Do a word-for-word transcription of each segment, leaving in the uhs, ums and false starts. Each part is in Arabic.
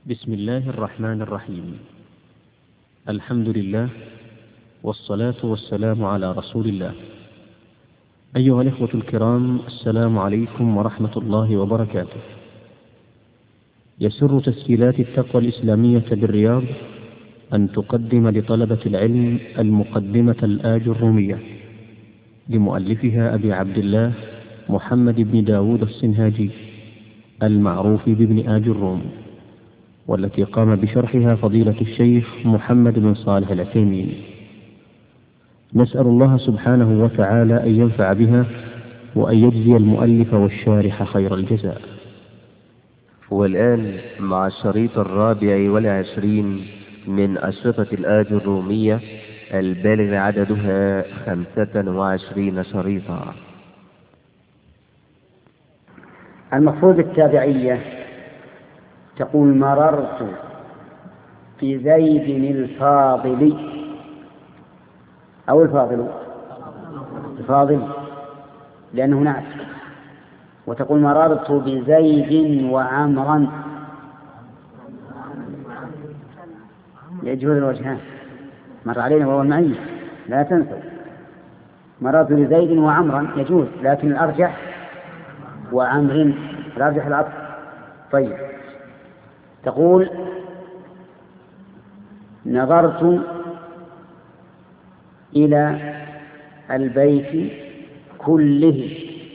بسم الله الرحمن الرحيم. الحمد لله والصلاة والسلام على رسول الله. أيها الإخوة الكرام، السلام عليكم ورحمة الله وبركاته. يسر تسجيلات التقوى الإسلامية بالرياض أن تقدم لطلبة العلم المقدمة الآج الرومية لمؤلفها أبي عبد الله محمد بن داود السنهاجي المعروف بابن آج الروم، والتي قام بشرحها فضيلة الشيخ محمد بن صالح العثيمين. نسأل الله سبحانه وتعالى أن ينفع بها وأن يجزي المؤلف والشارح خير الجزاء. والآن مع الشريط الرابع والعشرين من أشرطة الآج الرومية البالغ عددها خمسة وعشرين شريطا. المفروض التابعية تقول: مررت بزيد الفاضل أو الفاضل الفاضل لأنه نعت، وتقول: مررت بزيد وعمرا. يجوز الوجهان، مر علينا وهو المعين، لا تنسوا. مررت بزيد وعمرا يجوز، لكن الأرجح وعمر، الأرجح العطف. طيب، تقول: نظرت إلى البيت كله.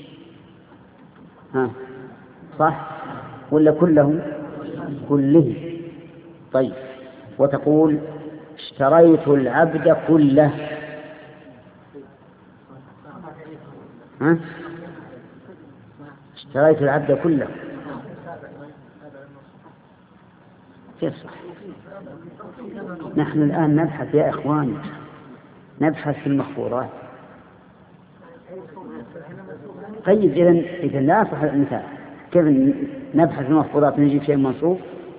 ها صح ولا كله؟ كله. طيب، وتقول: اشتريت العبد كله. ها اشتريت العبد كله كيف صح؟ نحن الآن نبحث يا إخواني، نبحث في المخفوضات. طيب، إذن إذن لا صح المثال. كيف نبحث في المخفوضات ونجيب شيء منصوب؟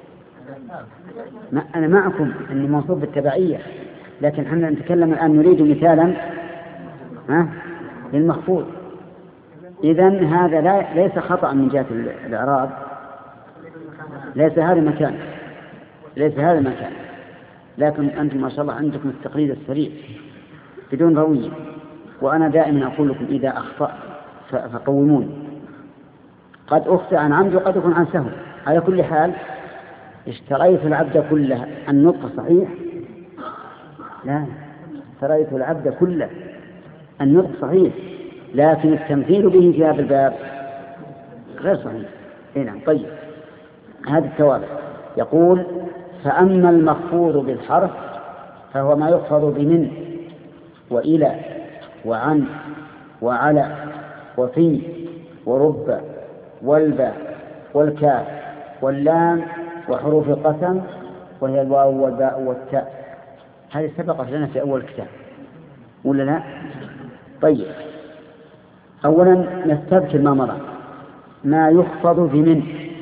ما أنا معكم أن منصوب بالتبعية، لكن حنا نتكلم الآن نريد مثالا ها للمخفوض. إذن هذا لا ليس خطأ من جهة الإعراب، ليس هذا مكان، ليس هذا مكان، لكن أنتم ما شاء الله عندكم التقليد السريع بدون روية، وأنا دائما أقول لكم: إذا أخطأ فقوموني. قد أخطئ عن عمد وقد أكون عن سهو. على كل حال، اشتريت العبد كله، النطق صحيح؟ لا، اشتريت العبد كله، النطق صحيح، لكن التمثيل به في هذا الباب غير صحيح. نعم. طيب، هذه التوابع. يقول: فأما المخفوض بالحرف فهو ما يخفض بمن وإلى وعن وعلى وفي ورب والباء والكاف واللام وحروف القسم، وهي الواو والباء والتاء. هذه سبقت لنا في أول كتاب ولا لا؟ طيب، أولا نستذكر ما مضى. ما يخفض بمن.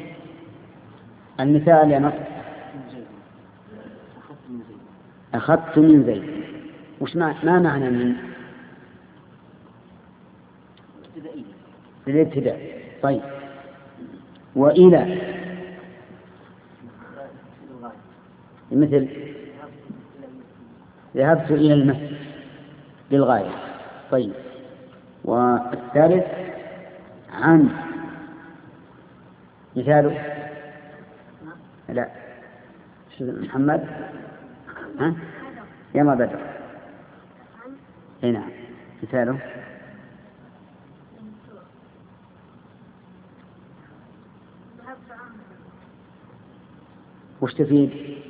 المثال يا نصر: أخذت من زيد. وش ما, ما معنى من؟ الابتداء. طيب، وإلى مثل ذهبت إلى المسجد للغاية. طيب، والثالث عن مثاله لا محمد ها يا ما بدر. هنا مثاله وش تفيد؟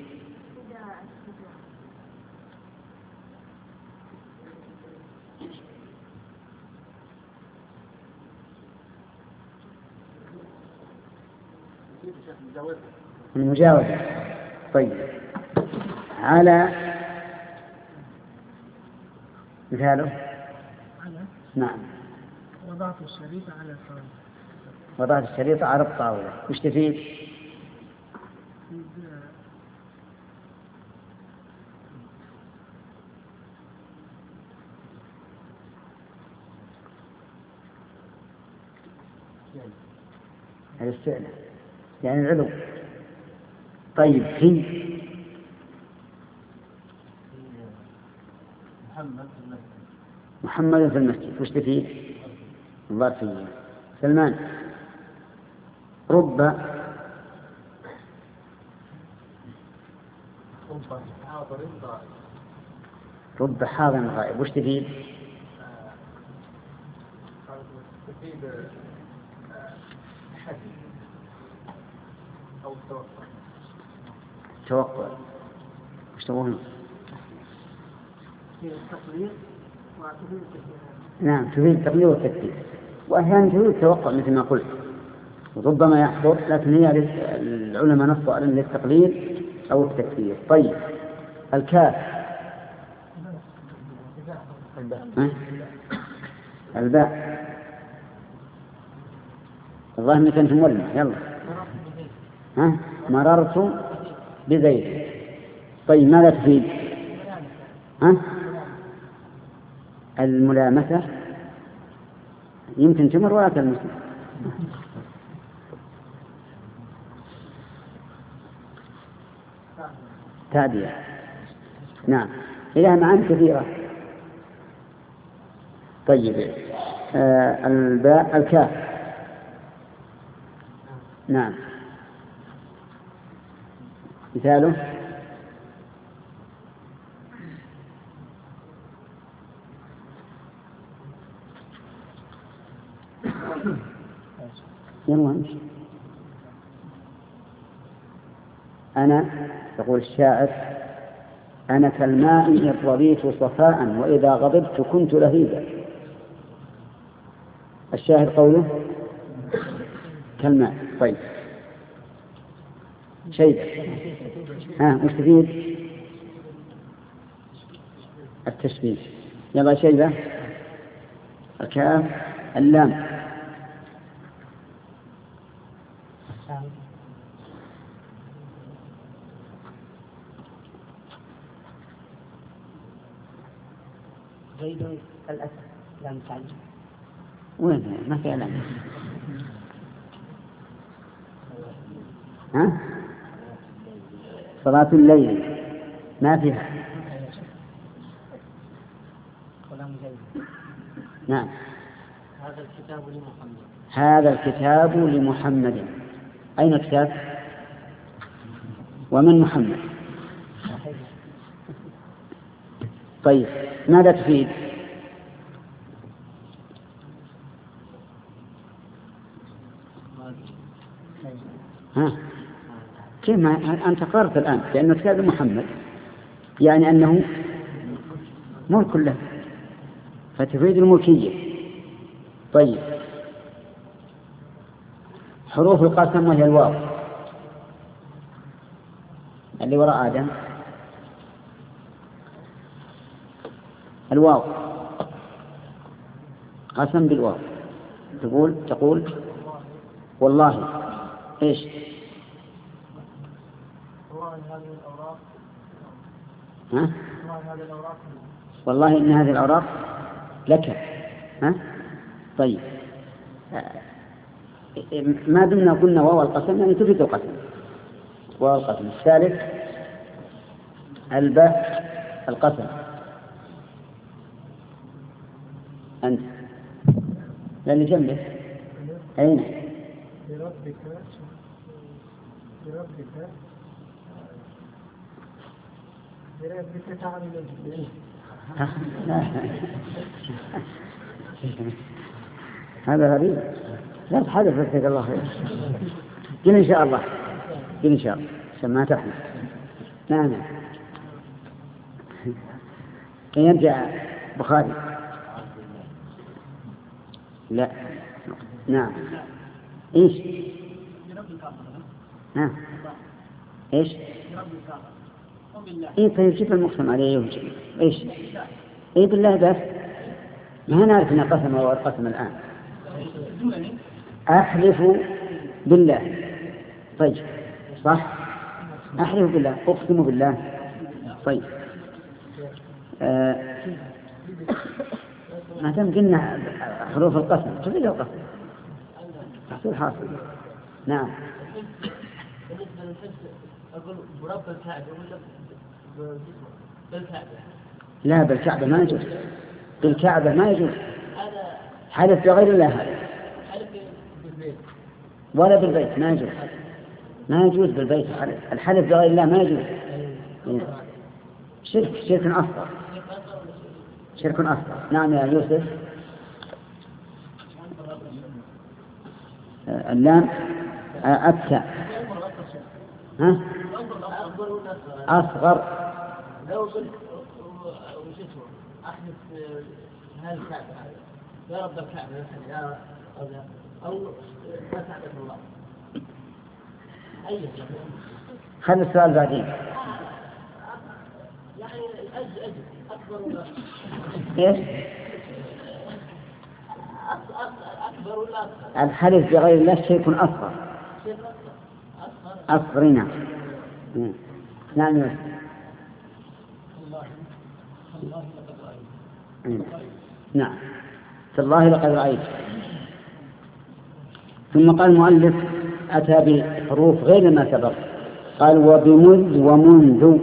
المجاوزة. طيب، على مثاله نعم وضعت الشريط على الطاولة. وضعت الشريط على الطاولة. وش تفيد؟ الاستعلاء يعني العلو. طيب في محمد في المسجد وش تفيد؟ ظرفية. سلمان رب رب حاضر غائب وش تفيد؟ تفيد حد أو توقع. توقع وش تقولون؟ التقليد وتفيد التكبير. نعم تفيد التقليد والتكبير، وأحيانا تفيد التوقع مثل ما قلت، ربما يحضر، لكن هي العلماء نصوا على للتقليد أو التكبير. طيب الكاف ها؟ الباء الظاهر انك انت مولع. يلا ها مررت بزيد. طيب ماذا تفيد؟ ها الملامسة يمكن تمر ولا تلمس. تادية. نعم إلى معاني كثيرة. طيب آه الباء الكاف. نعم مثاله يلا امشي. أنا يقول الشاعر أنا كالماء إن رضيت صفاء وإذا غضبت كنت لهيبا. الشاهد قوله كالماء. طيب شيء ها مستفيد التشبيه. يلا شيبة الكاف اللام زيد الأسد لام تعجب. وين ما في لام. ها صلاة الليل ما فيها. نعم هذا الكتاب لمحمد. هذا الكتاب لمحمد. أين الكتاب ومن محمد؟ طيب ماذا تفيد؟ ها كيف ما أنت قررت الآن لأنه كتاب محمد يعني أنه ملك له فتفيد الملكية. طيب حروف القسم وهي الواو اللي وراء آدم. الواو قسم بالواو تقول تقول والله ايش؟ ها؟ والله إن هذه الأوراق لك. ها؟ طيب ما دمنا قلنا واو القسم يعني تفيد القسم. واو القسم. الثالث الباء القسم. أنت لأني جنبك. أين؟ لربك لربك لربك تعمل. هذا غريب. لا تحدث جزاك الله خير. قل إن شاء الله. قل إن شاء الله عشان ما تحمل. نعم يرجع بخاري. لا نعم إيش؟ ها إيش؟ إيه طيب كيف المقسم عليه يوجد؟ إيش؟ إيه بالله بس ما نعرف أن قسم أو قسم الآن. أحلف بالله. طيب صح أحلف بالله أقسم بالله. طيب آه ما دام قلنا حروف القسم تفيد القسم تحصيل حاصل. نعم بالنسبة للحفظ أقول برب الكعبة ولا بالكعبة؟ لا، بالكعبة ما يجوز، بالكعبة ما يجوز. حلف بغير الله هذا. حلف بالبيت ولا بالبيت ما يجوز، ما يجوز بالبيت الحلف. الحلف بغير الله ما يجوز. شرك، شرك أصغر، شرك أصغر. نعم يا يوسف. اللام أبتع. ها؟ أصغر. لو قلت وجدته أحدث هذه الكعبة يا رب الكعبة يا أو ما تعبد الله أي خلي السؤال بعدين. يعني أجل أجل أكبر ولا إيش؟ أكبر ولا أصغر؟ الحلف بغير الله شيء أصغر. أصغر نعم. نعم يوسف. نعم تالله لقد رأيت. ثم قال المؤلف أتى بحروف غير ما سبق، قال وبمذ ومنذ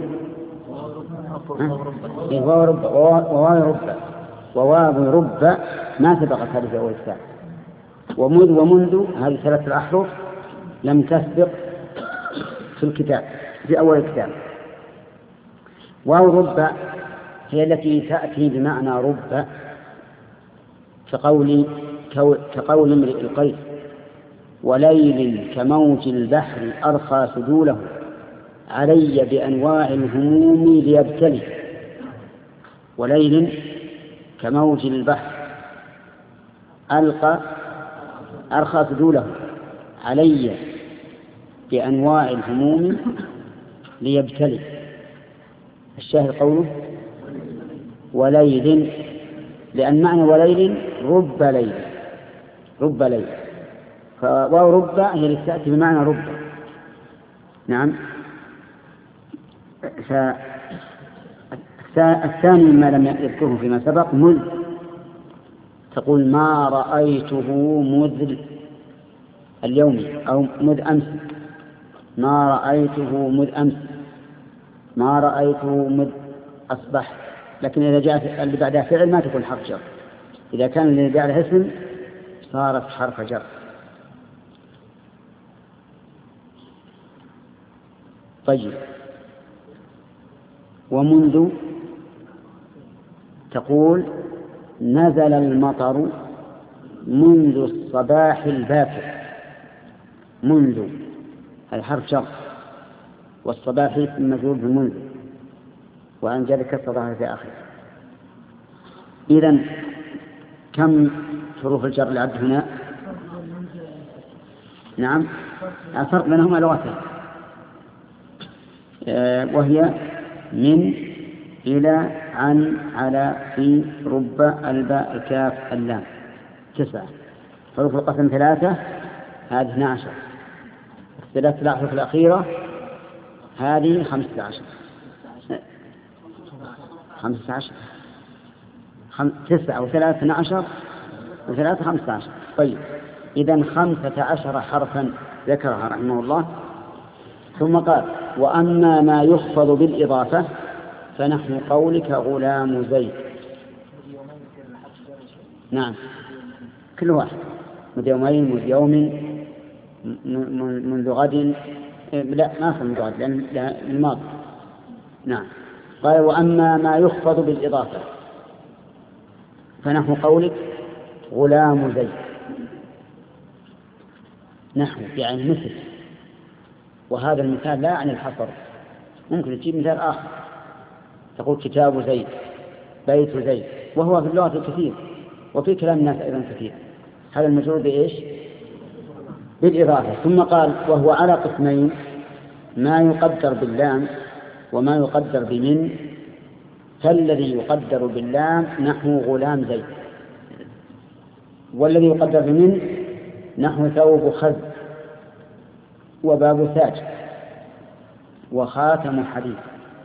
وواو رب وواو رب وواو رب ما سبقت هذه في أول الكتاب. ومذ ومنذ هذه ثلاثة الأحرف لم تسبق في الكتاب في أول الكتاب. واو رب هي التي تأتي بمعنى رب، كقول كقول امرئ القيس وليل كموج البحر أرخى سدوله علي بأنواع الهموم ليبتلي. وليل كموج البحر ألقى أرخى سدوله علي بأنواع الهموم ليبتلي. الشاهد قوله وليل، لأن معنى وليل رب ليل، رب ليل، فواو رب هي التي تأتي بمعنى رب. نعم. الثاني ما لم يذكره فيما سبق مذ، تقول ما رأيته مذ اليوم أو مذ أمس، ما رأيته مذ أمس، ما رأيته مذ أصبح. لكن إذا جاءت اللي بعدها فعل ما تكون حرف جر، إذا كان اللي بعدها اسم صارت حرف جر. طيب ومنذ تقول نزل المطر منذ الصباح الباكر، منذ هذا حرف جر، والصباح مجرور بمنذ، وأن جاء كسرها في آخر. إذن كم حروف الجر العد هنا؟ نعم الفرق بينهما لغتين، وهي من إلى عن على في رب الباء الكاف اللام. تسعة حروف القسم ثلاثة، هذه اثنا عشر. الثلاث الأحرف الأخيرة هذه خمسة عشر. خمسة عشر خم... تسعة وثلاثة اثنا عشر وثلاثة خمسة عشر. طيب إذن خمسة عشر حرفا ذكرها رحمه الله. ثم قال وأما ما يخفض بالإضافة فنحن قولك غلام زيد. نعم كل واحد منذ يومين منذ يوم منذ غد، لا ما في منذ غد لأن الماضي. نعم قال وأما ما يخفض بالإضافة فنحن قولك غلام زيد. نحو يعني مثل، وهذا المثال لا يعني الحصر، ممكن تجيب مثال آخر تقول كتاب زيد، بيت زيد، وهو في اللغة كثير وفي كلام الناس أيضا كثير. هذا المجرور بإيش؟ بالإضافة. ثم قال وهو على قسمين، ما يقدر باللام وما يقدر بمن. فالذي يقدر باللام نحو غلام زيد، والذي يقدر بمن نحو ثوب خز وباب ساج وخاتم حديد.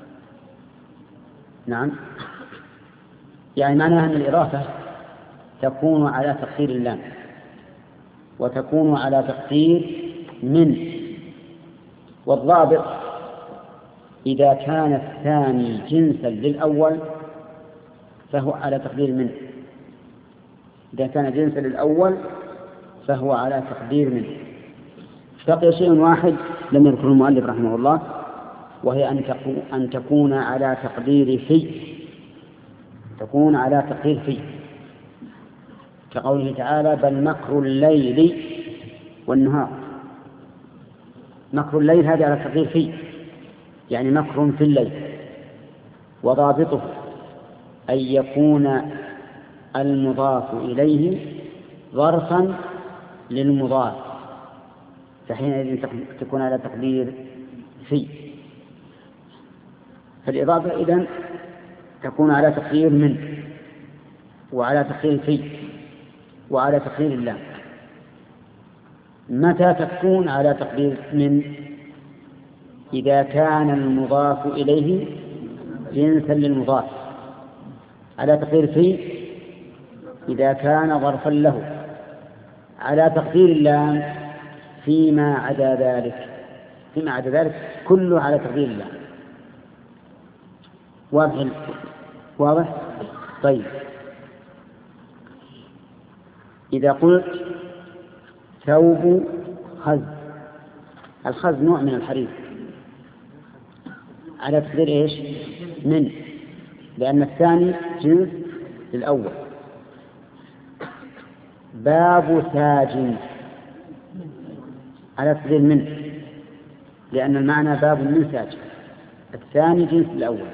نعم يعني معناها أن الإضافة تكون على تقدير اللام وتكون على تقدير من، والضابط إذا كان الثاني جنسا للأول فهو على تقدير منه. إذا كان جنسا للأول فهو على تقدير منه. بقي شيء واحد لم يذكره المؤلف رحمه الله، وهي أن تكون على تقدير في، تكون على تقدير في، كقوله تعالى: بل مكر الليل والنهار. مكر الليل هذا على تقدير في، يعني مكر في الليل، وضابطه أن يكون المضاف إليه ظرفا للمضاف، فحينئذ تكون على تقدير في. فالإضافة إذن تكون على تقدير من، وعلى تقدير في، وعلى تقدير اللام. متى تكون على تقدير من؟ إذا كان المضاف إليه جنسا للمضاف. على تقدير في إذا كان ظرفا له. على تقدير اللام فيما عدا ذلك، فيما عدا ذلك كله على تقدير اللام. واضح؟ واضح؟ طيب، إذا قلت ثوب خز، الخز نوع من الحرير، على تقدير إيش؟ من، لأن الثاني جنس للأول. باب ساج على تقدير من، لأن المعنى باب من ساج، الثاني جنس الأول.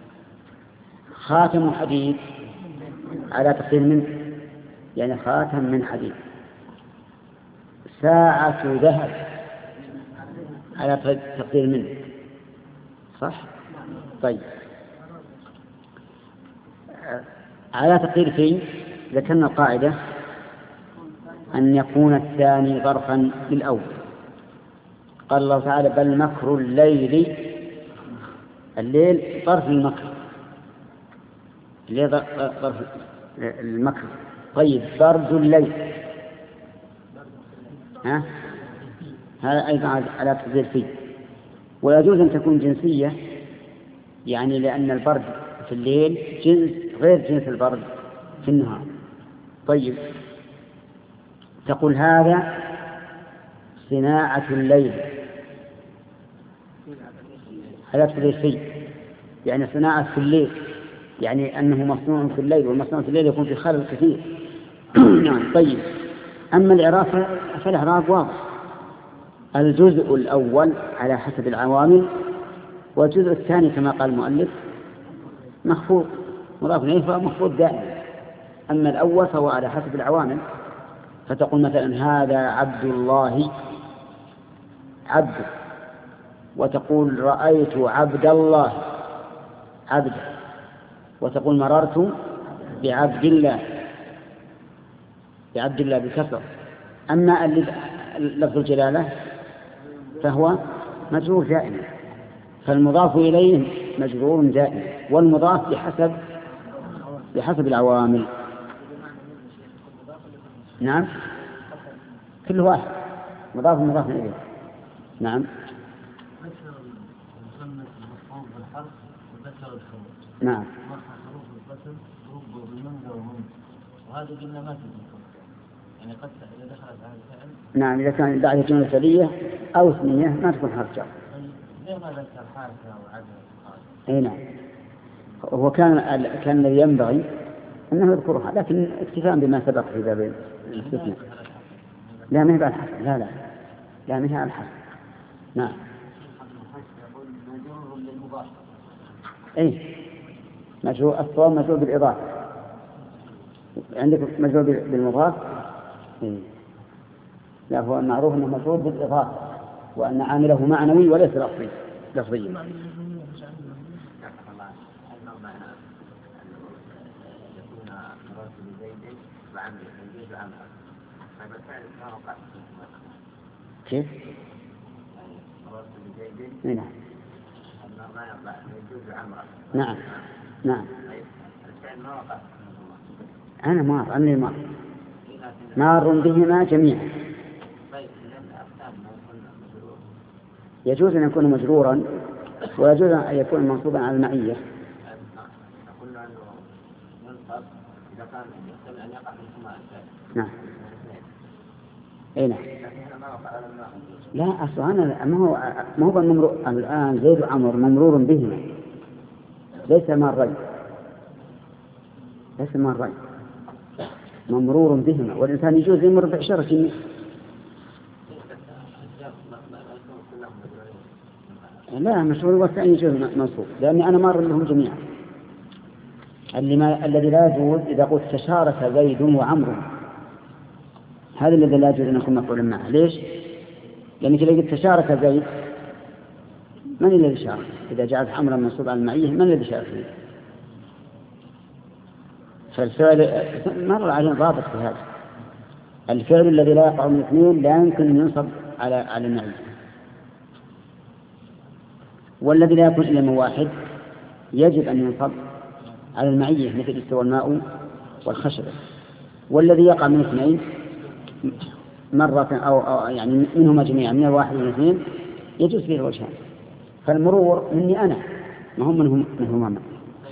خاتم حديد على تقدير من، يعني خاتم من حديد. ساعة ذهب على تقدير من، صح؟ طيب، على تقدير في ذكرنا القاعدة أن يكون الثاني ظرفا للأول. قال الله تعالى: بل مكر الليل، الليل ظرف المكر، الليل ظرف المكر. طيب، برد الليل، ها؟ هذا أيضا على تقدير فيه. ويجوز أن تكون جنسية، يعني لأن البرد في الليل جنس غير جنس البرد في النهار. طيب، تقول هذا صناعة الليل على تقدير فيه، يعني صناعة في الليل، يعني أنه مصنوع في الليل، والمصنوع في الليل يكون في خلل كثير. نعم. طيب، أما الإعراب فالإعراب واضح، الجزء الأول على حسب العوامل، والجزء الثاني كما قال المؤلف مخفوض، مضاف إليه فهو مخفوض دائما. أما الأول فهو على حسب العوامل، فتقول مثلا: هذا عبد الله، عبد، وتقول: رأيت عبد الله، عبد، وتقول: مررت بعبد الله، بعبد الله بالكسر. أما لفظ الجلالة فهو مجرور دائما، فالمضاف إليه مجرور دائما، والمضاف بحسب بحسب العوامل. نعم، كل واحد مضاف مضاف إليه. نعم. نعم. وهذا قلنا ما تدخل، يعني قد إذا دخلت على الفعل. نعم، إذا كان بعد جملة فعلية أو اسمية ما تكون حرف جر. ليه ما ذكر حركة وعدد؟ أي نعم، هو كان كان الذي ينبغي أنه يذكرها، لكن اكتفاء بما سبق في باب الاستثناء. لا، ما هي على الحسن، لا لا لا ما هي على الحسن. نعم. أي مجرور، الصواب مجرور بالإضافة. عندك مجرور بالمضاف؟ إيه. لا، هو المعروف أنه مجرور بالإضافة، وأن عامله معنوي وليس لفظي لفظي. كيف؟ نعم نعم نعم. أنا مار، أنا مار مار بهما جميعا. يجوز أن يكون مجرورا ويجوز أن يكون منصوبا على المعية. قلنا أنه ينصب إذا كان يحتمل أن يقع من ثم نعم. أي نعم. لا أصلا أنا ما هو ما هو الممرور الآن زيد وعمر ممرور بهما ليس مرين ليس مرين ممرور بهما والإنسان يجوز يمر بعشرة جنيه. لا مشهور والثاني يجوز منصوب لأني أنا مار لهم جميعا. اللي ما الذي لا يجوز إذا قلت تشارك زيد وعمر هذا الذي لا يجوز أن يكون مفعولا معه. ليش؟ لأنك إذا قلت تشارك زيد من الذي شارك؟ إذا جعلت عمرا منصوب على المعية من الذي شارك فيه؟ فالفعل مر عليه ضابط في هذا. الفعل الذي لا يقع من اثنين لا يمكن أن ينصب على على المعية، والذي لا يكون إلا من واحد يجب أن ينصب على المعية مثل استوى الماء والخشبة. والذي يقع من اثنين مرة أو, أو يعني منهما جميعا من الواحد والاثنين يجوز فيه الوجهان. فالمرور مني أنا ما هم منهم منهما ما.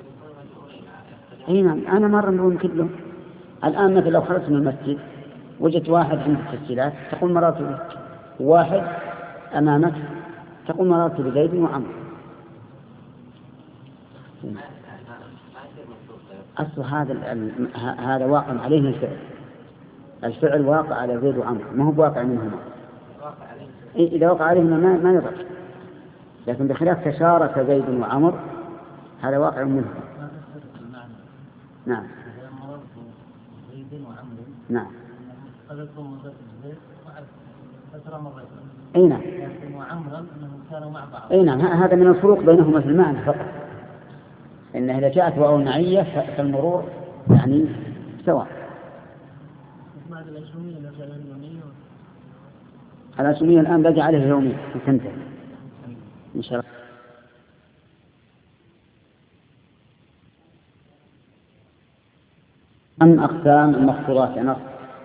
أي نعم أنا مرة مرور كلهم. الآن مثل لو خرجت من المسجد وجدت واحد عند التسجيلات تقول مررت به، واحد أمامك تقول مررت بزيد وعمر. أصل هذا هذا واقع عليه الفعل. الفعل واقع على زيد وعمر ما هو واقع منهما. إذا وقع عليهما ما ما يضر، لكن بخلاف تشارك زيد وعمر هذا واقع منهما. نعم. نعم. أي نعم. أي نعم هذا من الفروق بينهما في المعنى فقط. إن إذا جاءت واو معية فالمرور يعني سواء. الأسمية الآن بقى عليه يومين تنتهي إن شاء الله. أم أقسام المخفوضات نص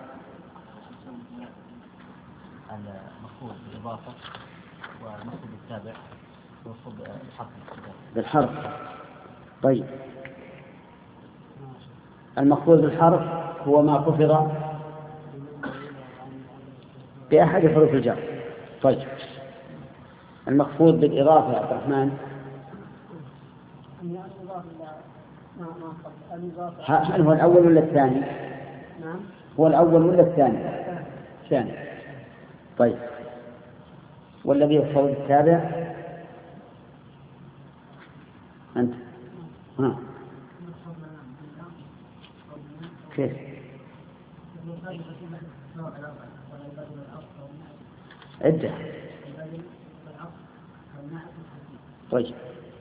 المخفوض بالإضافة والمخفوض بالتابع والمخفوض بالحرف بالحرف. طيب المخفوض بالحرف هو ما كفر بأحد حروف الجر. طيب المخفوض بالإضافة يا عبد الرحمن هل هو الأول ولا الثاني؟ هو الأول ولا الثاني؟ الثاني. طيب والذي يخفض بالتابع أنت ها كيف؟ عدة. طيب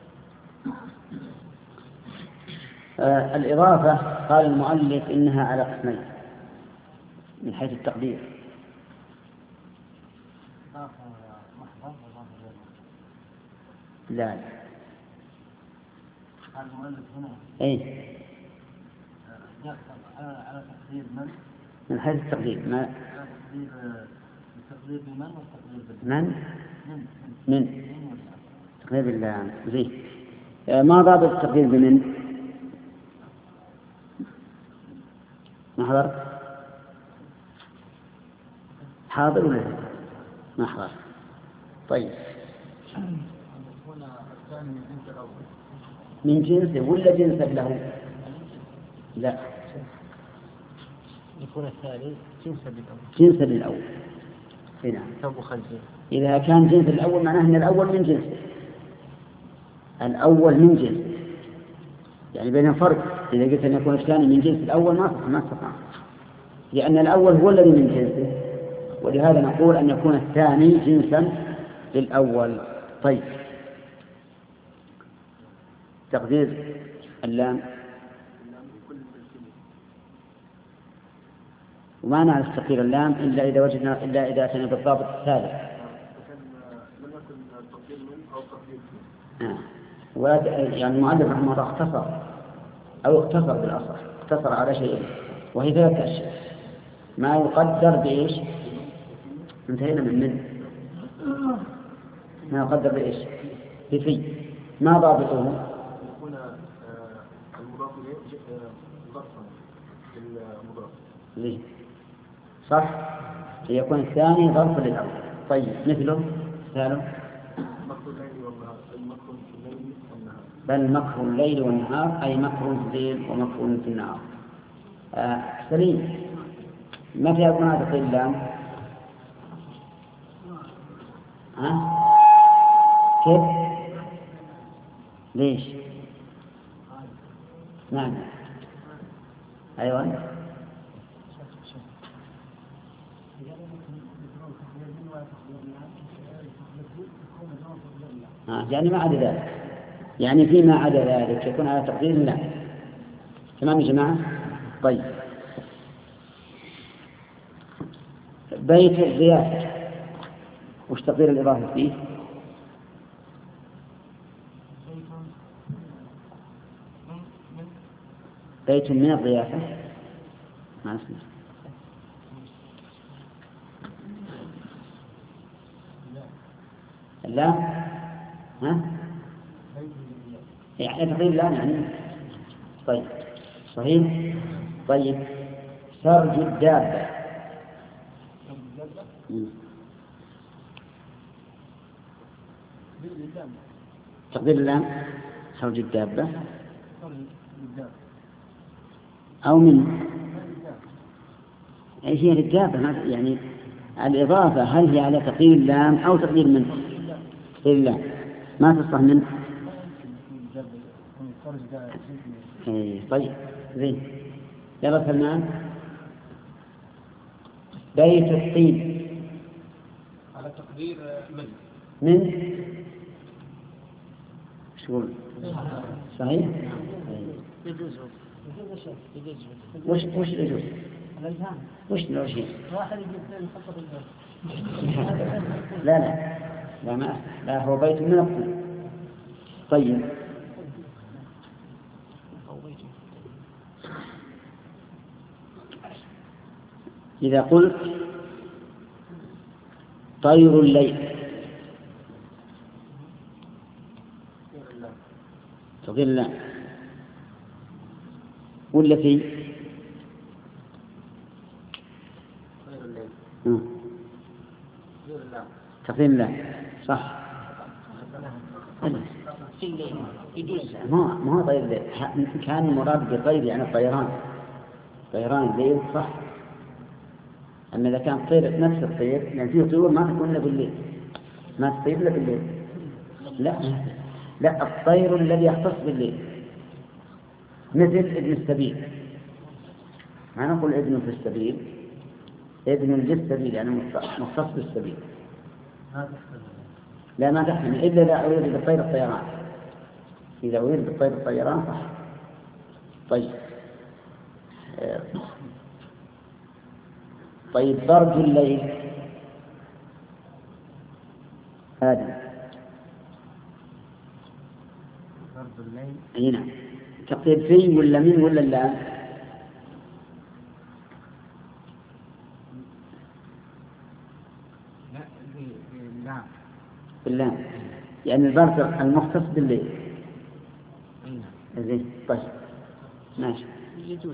آه الإضافة قال المؤلف إنها على قسمين من حيث التقدير. لا أي على تقدير من من حيث التقدير ما التقدير بمن والتقدير من من تقدير بالله زين. ما ضابط التقدير بمن؟ ما حضر حاضر ولا ما حضر؟ طيب من جنسه ولا جنسه له؟ لا يكون الثاني جنسا للأول. جنسا للأول. نعم. إذا كان جنس الأول معناه أن الأول من جنسه. الأول من جنسه يعني بين فرق. إذا قلت أن يكون الثاني من جنس الأول ما صح ما استطاع لأن الأول هو الذي من جنسه، ولهذا نقول أن يكون الثاني جنسا للأول. طيب تقدير اللام وما نعرف تقدير اللام إلا إذا وجدنا إلا إذا أتينا بالضابط الثالث. آه. يعني المؤلف رحمه الله اختصر أو اقتصر بالأصح اقتصر على شيء وهي ثلاث أشياء. ما يقدر بإيش؟ انتهينا من من ما يقدر بإيش؟ بفي ما ضابطه؟ يكون المضاف إليه ظرفا للمضاف. ليه؟ صح، يكون الثاني ظرف للأول. طيب مثله مثاله مكر الليل والنهار أي مكر في الليل والنهار. بل مكر الليل والنهار أي مكر في الليل ومكر في النهار. آه سليم. متى يكون هذا تقييد اللام؟ ها؟ كيف؟ ليش؟ نعم أيوة. آه يعني ما عدا ذلك، يعني فيما عدا ذلك يكون على تقدير لا. تمام يا جماعة؟ طيب بيت الضيافة وش تقدير الإضافة فيه؟ بيت من الضيافة ما اسمه لا ها يعني تقدير لا يعني. طيب صحيح. طيب سرج الدابة تقدير اللام سرج الدابة أو من أي هي للدابة يعني الإضافة هل هي على تقدير اللام أو تقدير من تقدير اللام ما تصلح من. إيه طيب زين. يلا سلمان بيت الطين على تقدير من من شو صحيح. يجوز وش وش يجوز وش لو شيء واحد يجيب اثنين يحطه في البيت. لا لا لا ما لا هو بيت من الطين. طيب إذا قلت طير الليل تقول لا ولا في طير الليل آه. طير الله تقول لا صح. ما ما هو طير الليل كان المراد بطير يعني الطيران طيران الليل صح. أما إذا كان طير نفس الطير يعني فيه طيور ما تكون إلا بالليل ما تطير إلا بالليل. لا لا الطير الذي يختص بالليل مثل ابن السبيل ما نقول ابن في السبيل ابن للسبيل يعني مختص بالسبيل لا ما تحمل إلا إذا أريد بالطير الطيران. إذا أريد بالطير الطيران صح. طيب طيب برج الليل هذا برج الليل أي نعم تقدير في ولا من ولا اللام؟ لا باللام باللام يعني البرج المختص بالليل. نعم زين طيب ماشي. يجوز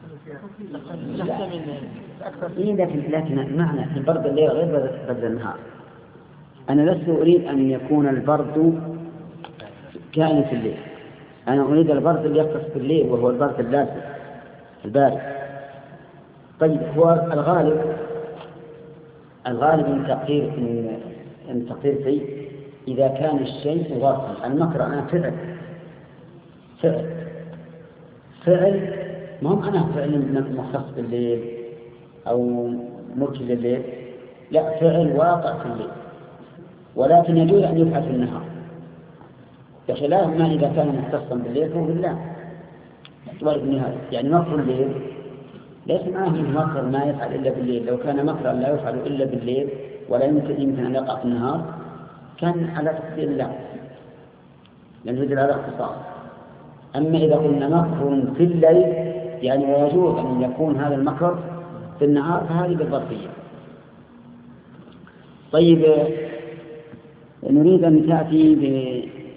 إيه لكن لكن معنى البرد الليل غير برد النهار. أنا لست أريد أن يكون البرد كائن في الليل. أنا أريد البرد اللي يختص بالليل وهو البرد اللاسع البارد. طيب هو الغالب الغالب من تقدير من تقدير في إذا كان الشيء ظرفا. المكر أنا فعل فعل فعل ما هم أنا فعل مختص بالليل أو ملك لليل لا فعل واقع في الليل ولكن يجوز أن يفعل في النهار بخلاف ما إذا كان مختصا بالليل فهو بالله اعتبار بالنهار. يعني مكر الليل ليس معه مكر ما يفعل إلا بالليل. لو كان مكرا لا يفعل إلا بالليل ولا يمكن يمكن أن يقع في النهار كان على تقدير الله لأنه يدل على اختصاص. أما إذا قلنا مكر في الليل يعني ويجوز أن يكون هذا المكر في النهار فهذه بالظرفية. طيب نريد أن تأتي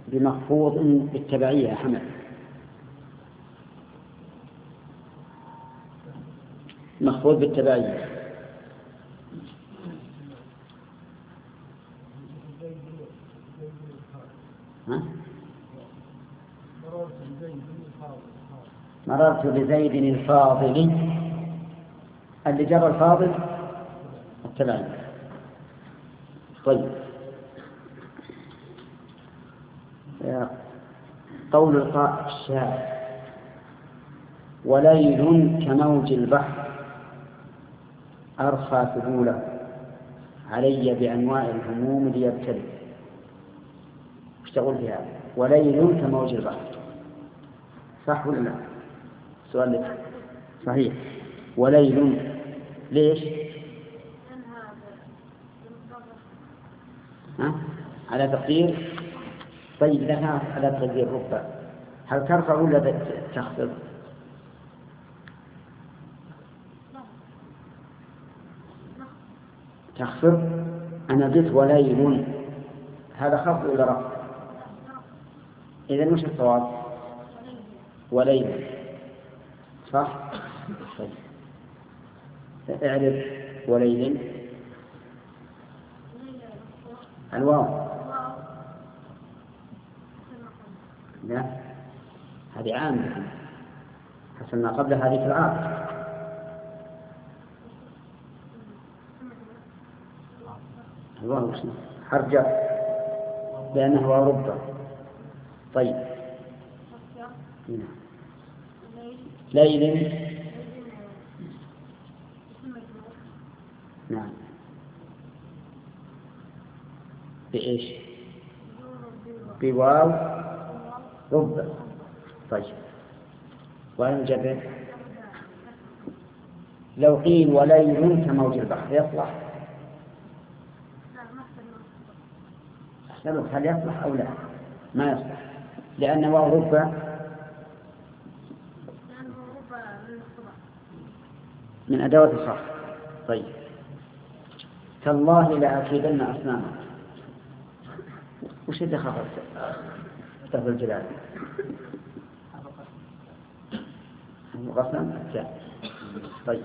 بمخفوض بالتبعية يا حمد. مخفوض بالتبعية. ها؟ مررت بزيد الفاضل، اللي جرى الفاضل التبعية. طيب، قول القائل الشاعر: وليل كموج البحر أرخى سهوله علي بأنواع الهموم ليبتلي. وش تقول في هذا؟ وليل كموج البحر، صح ولا لا؟ سؤال لك. صحيح. وليل ليش؟ ها؟ على تقدير. طيب إذا كانت على تقدير ربع، هل ترفع ولا تخفض؟ تخفض. أنا قلت وليل، هذا خفض ولا رفع؟ إذن وش الصواب؟ وليل، صح؟ طيب. اعرف وليل. الواو. لا، هذه عامة، حسب ما قبل هذه في العاقل. الواو حرجة لأنه هو ربع. طيب. ليل. نعم. بإيش؟ بواو ربع. طيب، وينجبر. لو قيل وليل كموج البحر يصلح؟ أحسنت. هل يصلح أو لا؟ ما يصلح، لأن واو ربع من أدوات الصرف. طيب. تالله لأكيدن أصنامك، وش دخل تفضل الجلال؟ قسم. طيب،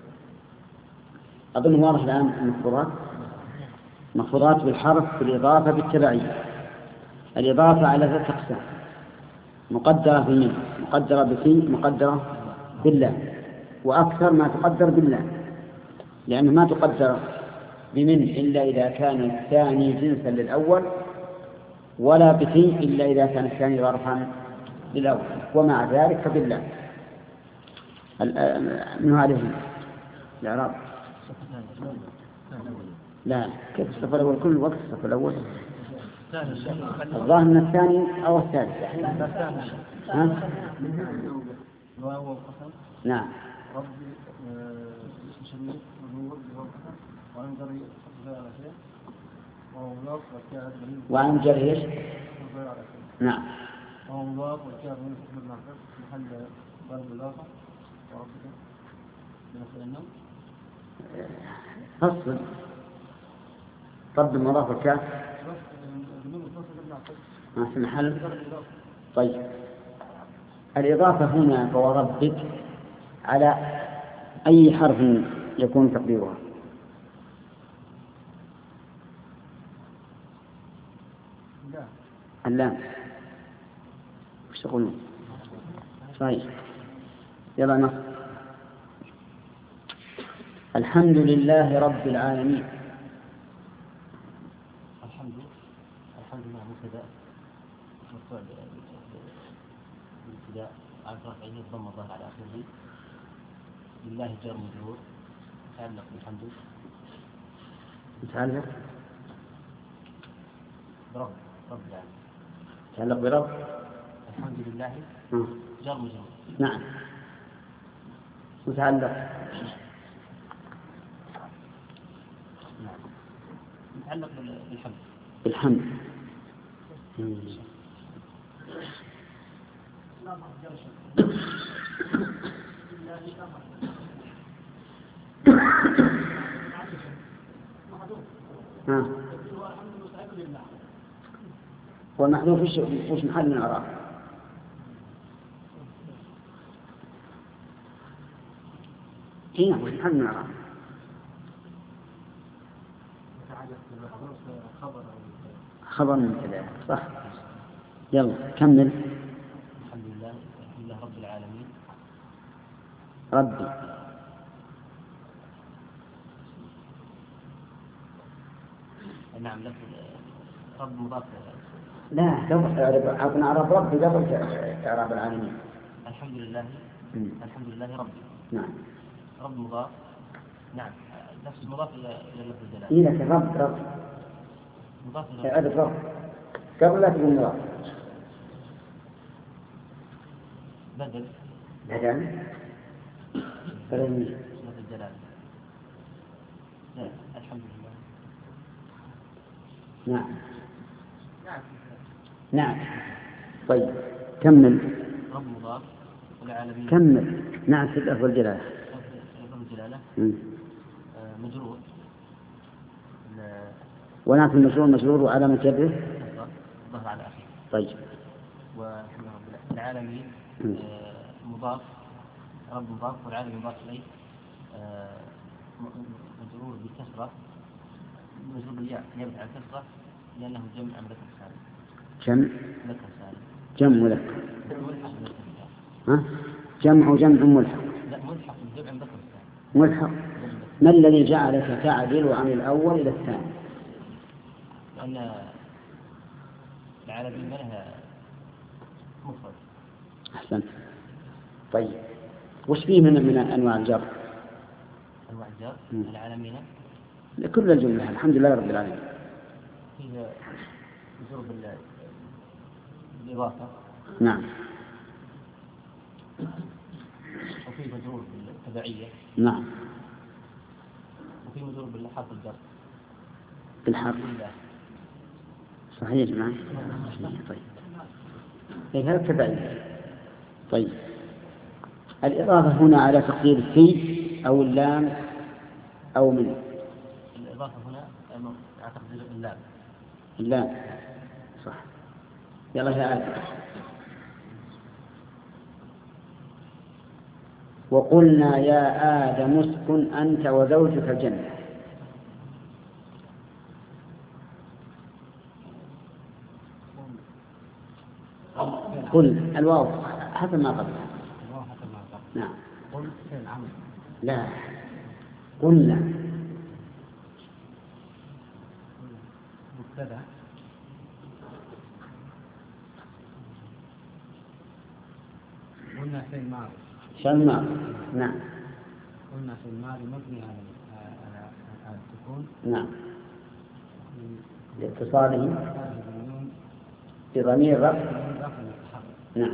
أظن واضح الآن. المفروضات مفروضات بالحرف بالإضافة بالتبعية. الإضافة على ثلاث أقسام: مقدرة بمن، مقدرة بفي، مقدرة بالله. وأكثر ما تقدر بالله، لأنه ما تقدر بمن إلا إذا كان الثاني جنسا للأول، ولا بفي إلا إذا كان الثاني ظرفا للأول، ومع ذلك فبالله. من هذه الإعراب؟ لا، كيف الصف الأول؟ كل وقت الصف الأول. الظاهر من الثاني أو الثالث. ها؟ نعم. وعن جريش. نعم. فصل. طب المضاف الكاف ما في محل. طيب، الإضافة هنا فوربك على أي حرف يكون تقديرها؟ اللام. وش تقولون؟ صحيح. يلا نص. الحمد لله رب العالمين. الحمد الحمد لله مبتدأ مرفوع بالابتداء على رفعه الضم الظاهر على آخره. لله جار مجرور يتعلق بالحمد. يتعلق برب. رب يعني يتعلق برب. الحمد لله جار مجرور. نعم. متعلق. نعم. متعلق بالحمد. بالحمد. والمحذوف وش وش محل من الإعراب؟ هنا وش محل من الإعراب؟ خبر مبتدأ صح. يلا كمل. الحمد لله الحمد لله رب العالمين. ربي نعم لك رب مضاف. لا عرفنا عرب ربي قبل إعراب العالمين. الحمد لله مم. الحمد لله ربي. نعم رب مضاف. نعم نفس مضاف إلى إلى لفظ الجلالة. إيه لكن رب رب مضاف إلى اعرف رب قبل لا تقول رب بدل بدل بدل لفظ الجلالة. لا الحمد لله. نعم نعم طيب كمل. رب مضاف والعالمين. كمل. نعم في لفظ الجلالة. لفظ الجلالة مم. آه، مجرور. ونعت المجرور مجرور وعلامة جره ظهر على أخيه. طيب والحمد لله العالمين آه، مضاف. رب مضاف والعالم مضاف إليه آه، مجرور بالكسرة مجرور بالياء يبدأ على الكسرة لأنه جمع مذكر سالم. جمع مذكر سالم. جمع ملحق. ملحق مذكر سالم. ها جمع جمع ملحق. لا ملحق جمع مذكر سالم. ملحق. ما الذي جعلك تعدل عن الأول إلى الثاني؟ لأن العالمين ما لها مفرد. أحسنت. طيب وش فيه من من أنواع الجر؟ أنواع الجر العالمين لكل الجملة الحمد لله رب العالمين. فيه مجرور بالإضافة. نعم. وفيه مجرور بالتبعية. نعم. وفيه مجرور بالحرف الجر. بالحرف. صحيح يا جماعة. طيب. طيب هذا تبعية. طيب. الإضافة هنا على تقدير في أو اللام أو من. الإضافة هنا على تقدير اللام. اللام صح. يلا يا آدم. وقلنا يا آدم اسكن أنت وزوجك الجنة. قل الواو حسب ما قبلها. نعم. قل فعل عمل. لا قلنا مبتدأ. قلنا في الماضي. شو الماضي؟ نعم. قلنا في الماضي مبني على على السكون. نعم. لاتصاله بضمير رفع. نعم.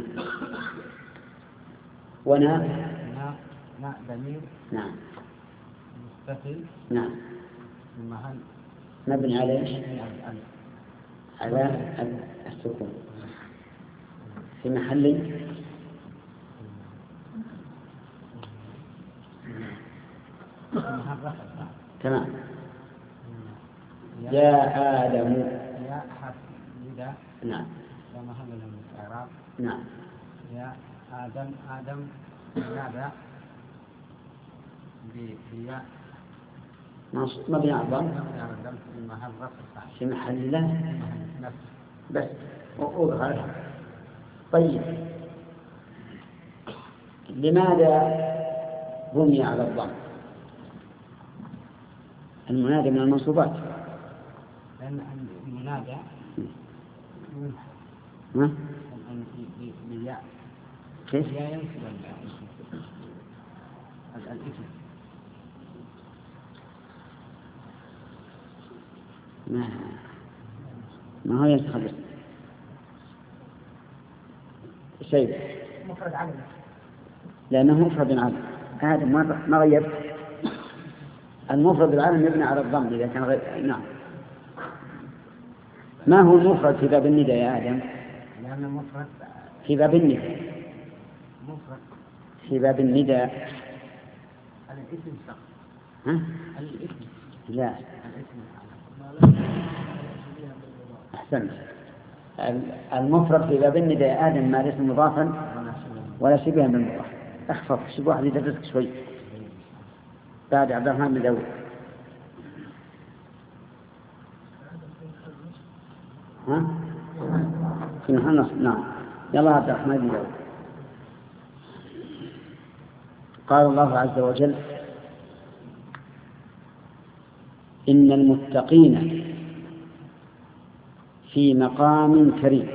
ونا نا ضمير. نعم. متصل. نعم. في محل مبني على ايش؟ على السكون في محل تمام. يا آدم. يا حرف نداء. نعم. لا محل له من الإعراب. نعم. يا آدم آدم نادى بياء مبني على الضم في محل رفع في محل له نفس بس وأظهر. طيب لماذا بني على الضم؟ المنادى من المنصوبات. لأن المنادى ها؟ بياء. كيف؟ يا ينصب الاسم. ما ما هو ينتخب شيء مفرد عدد. لأنه مفرد عدد. هذا ما غيرت. المفرد العالم يبنى على الضم إذا كان غير. نعم. ما هو المفرد في باب النداء يا آدم؟ لأن المفرد في باب النداء. مفرد في باب النداء. الاسم شخص. ها؟ الاسم. لا. الاسم. أحسنت. المفرد في باب النداء آدم ما ليس مضافا ولا شبها بالمضاف. احفظ شوف واحد يدرسك شوي بعد عبد الرحمن بن داود. ها؟ في النص. نعم. يلا عبد الرحمن بن داود. قال الله عز وجل إن المتقين في مقام كريم.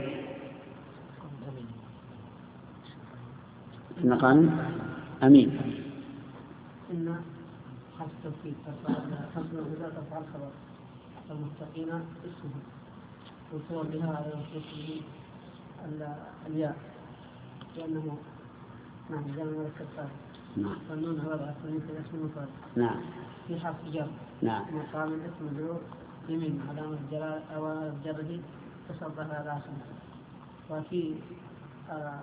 في مقام أمين. إن حرف التوكيد حسب إذا تفعل خبر المتقين اسمه وصور بها على وصفه الياء لأنه نعم جمع الكفار. نعم. فالنون هو الأصلي في اسم المفرد. نعم. في حرف جر. نعم. مقام الاسم مجرور يمين علامة الجلال أو جره تصرفها على اسم. وفي آه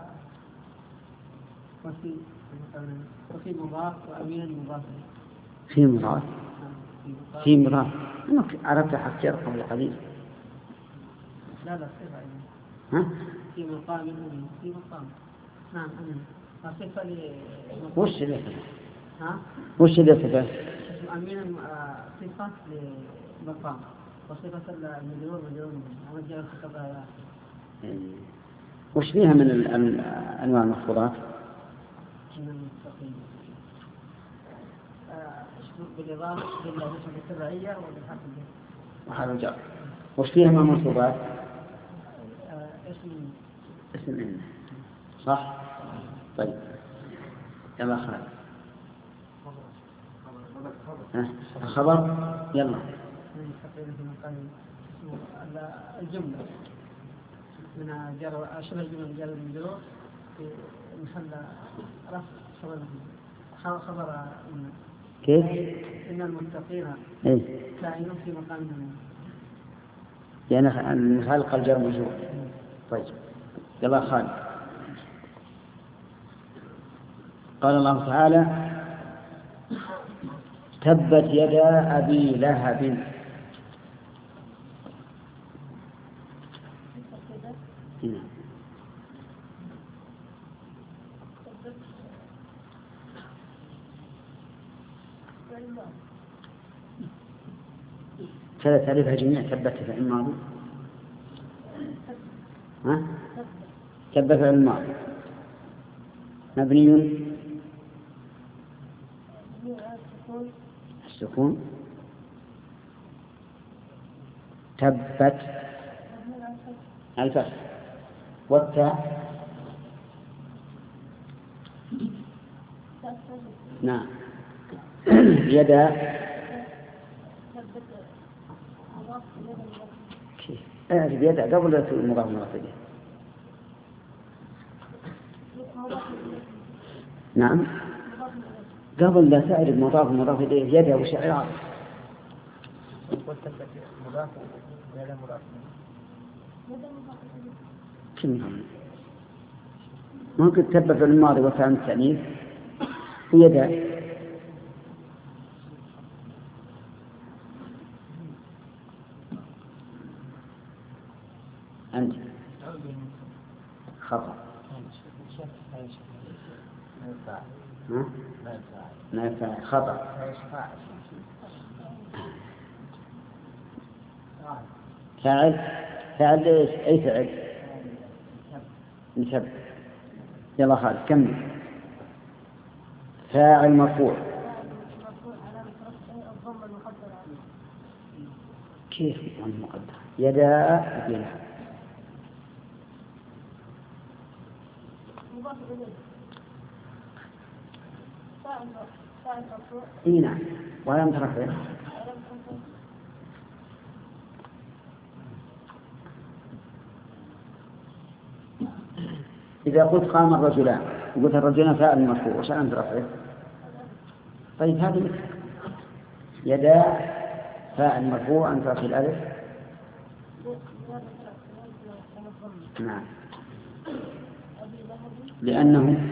وفي وفي مضاف وأمين مضاف. في مضاف. في مضاف. أنا عرفت حق جر قبل قليل. لا لا صفة. ها؟ في مقام أمين في مقام. نعم أمين. صفة ل. وش اللي صفة؟ ها؟ وش اللي صفة؟ أمين صفة لمقام وصفة المجرور مجرور أنا جاء صفة. وش فيها من أنواع المخفوضات؟ إن المتقين بالإضافة بالنسبة التبعية وبالحرف الجر. وحرف الجر. وش فيها من المنصوبات؟ اسم اسم إن. صح؟ طيب. يلا خالد. الخبر يلا. الجملة من جر شبه الجملة جر المجرور في محل رفع خبر خبر إن. كيف؟ إن المتقين إيه؟ كائنون في مقام أمين. يعني خلق الجر مجرور. طيب يلا خالد. قال الله تعالى تبت يدا أبي لهب. هنا. ثلاث تعريفها جميع تبت في الماضي. ها؟ تبت في الماضي مبني السكون. تبت الفتح والتاء. نعم. يدا اعرف يدا قبل المضاف المضاف إليه. نعم قبل لا تعرف مضاف المضاف إليه يدا وش إعراب؟ مضاف يدا مضاف. كم ممكن تبت في الماضي وكان التأنيث يدا. أنت خطأ. ها؟ ما ينفع. خطأ. فاعل. فاعل ايش؟ اي فعل؟ نسب. يلا خالد كمل. فاعل مرفوع. كيف المقدر؟ يدا بها. اي نعم ولم ترفع. إذا قلت قام الرجلان وقلت الرجلان فاعل مرفوع وش أنت رفعه؟ طيب هذه مثل يدا فاعل مرفوع أنت رفع الألف. نعم لأنه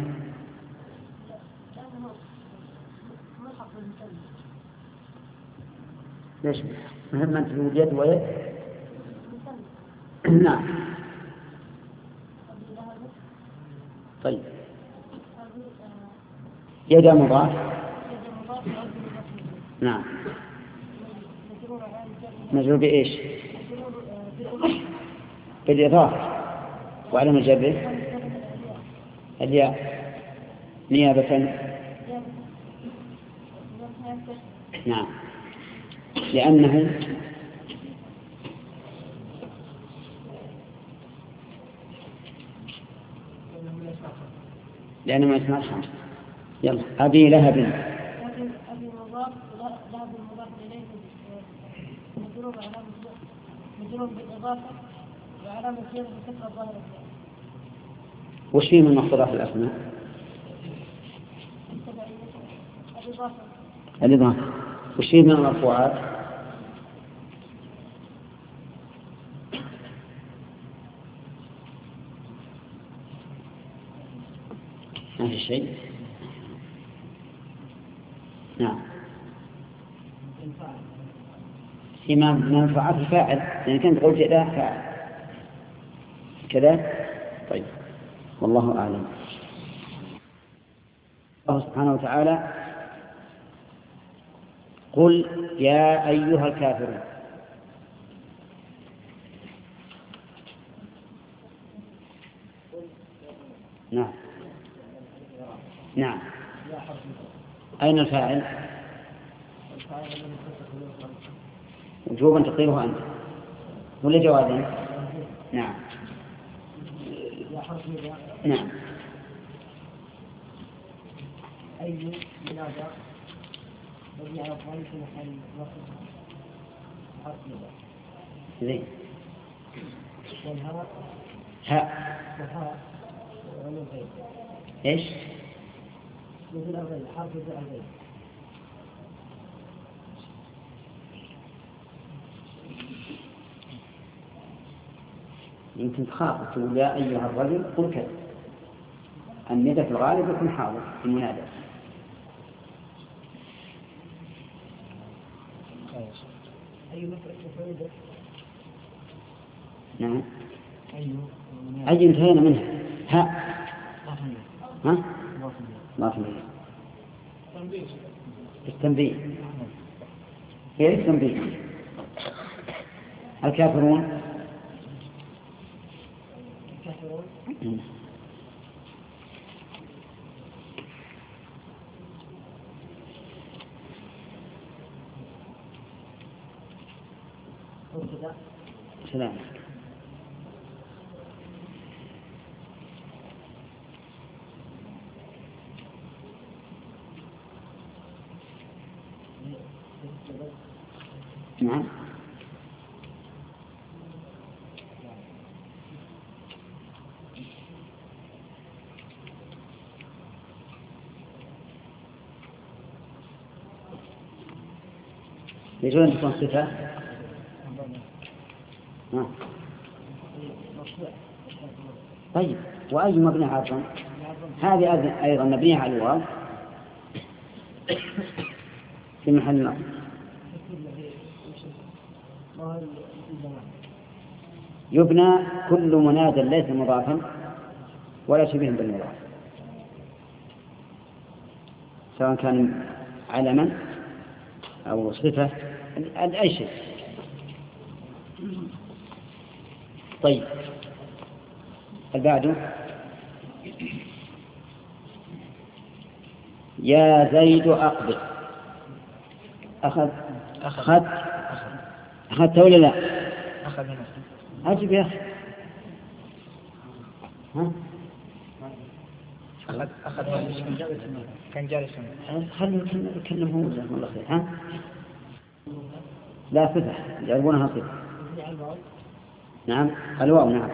ليش مهم أن تقول يد ويد. نعم طيب يد مضاف. نعم. مجرور بإيش؟ بالإضافة وعلى جره الياء نيابة. نعم، لأنه لأنه ما يسمع الخمس. يلا أبي لهب. أبي مضاف لهب المضاف إليه مجرور علامة مجرور بالإضافة وعلامة جره كسر الظاهرة. وش فيه من مقتضى الأسماء؟ الإضافة. وش فيه من المرفوعات؟ ما في شيء. نعم. في منفعات الفاعل يعني كنت قلت لا فاعل كذا. طيب والله أعلم. الله سبحانه وتعالى قل يا أيها الكافرون. نعم نعم. أين الفاعل؟ وجوبا تقديره أنت ولا جوازا؟ نعم نعم. أي منادى مبني على الضم في محل نصب حرف نداء. زين. والهاء هاء والهاء ومن غير ايش؟ مثل الغير حرف الغير. يمكن تخاف تقول يا أيها الرجل قل كذا. الندى في الغالب يكون حاضر في المنادى. نعم. أي انتهينا منها. ها ها ما في التنبيه. هي التنبيه. الكافرون سلام. نعم. يجوز أن تكون صفة. نعم. طيب وأي مبني عرضا؟ هذه أيضا مبنية على الواو في محل نصب. يبنى كل منادى ليس مضافا ولا شبيه بالمضاف سواء كان علما أو صفة أي شيء. طيب البعد يا زيد أقبل. أخذ أخذ أخذت ولا لا؟ أخذ هنا. أجب يا أخي. ها؟ أخذ أخذ كان جالسا. خلوا يكلمهم جزاهم الله خير. ها؟ لا فتح يعرفونها صفة. نعم الواو. نعم.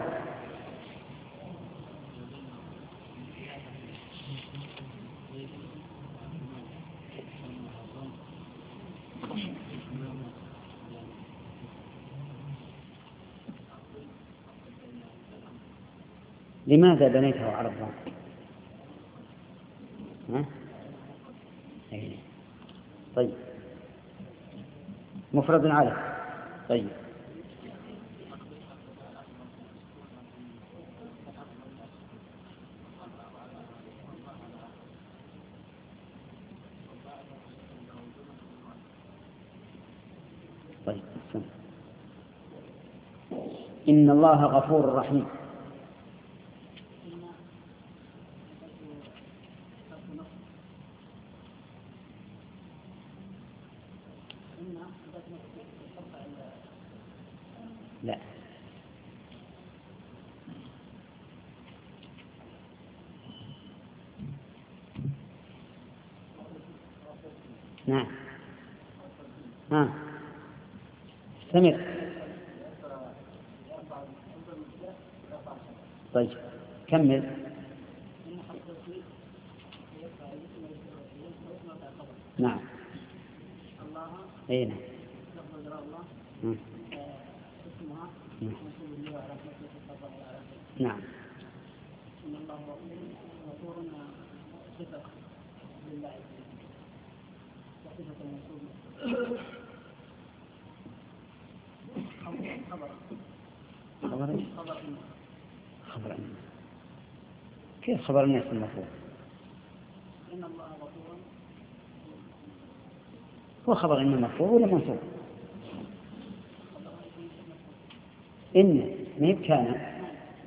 لماذا بنيته على الضم؟ ها؟ طيب مفرد على. طيب طيب سم. إن الله غفور رحيم. لا نعم ها استمر. طيب كمل. نعم اي نعم. مم. نعم خبر إيه؟ خبر إن. كيف خبر الناس المفروض؟ هو خبر إن المفروض ولا منصوب؟ إن ميب كان.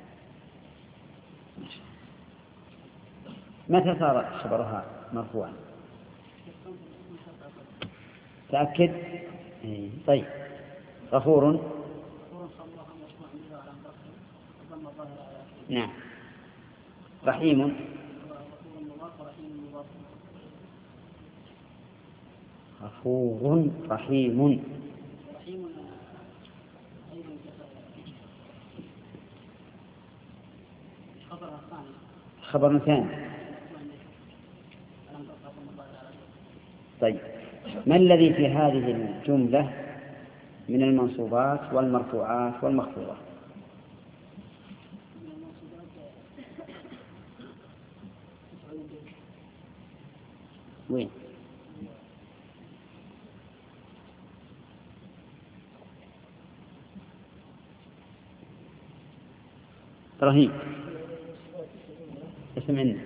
متى صار خبرها مرفوعا؟ تأكد. طيب غفور. نعم. رحيم. غفور رحيم. خبر ثاني. طيب ما الذي في هذه الجملة من المنصوبات والمرفوعات والمخفوضات؟ وين؟ رهيب اسم إن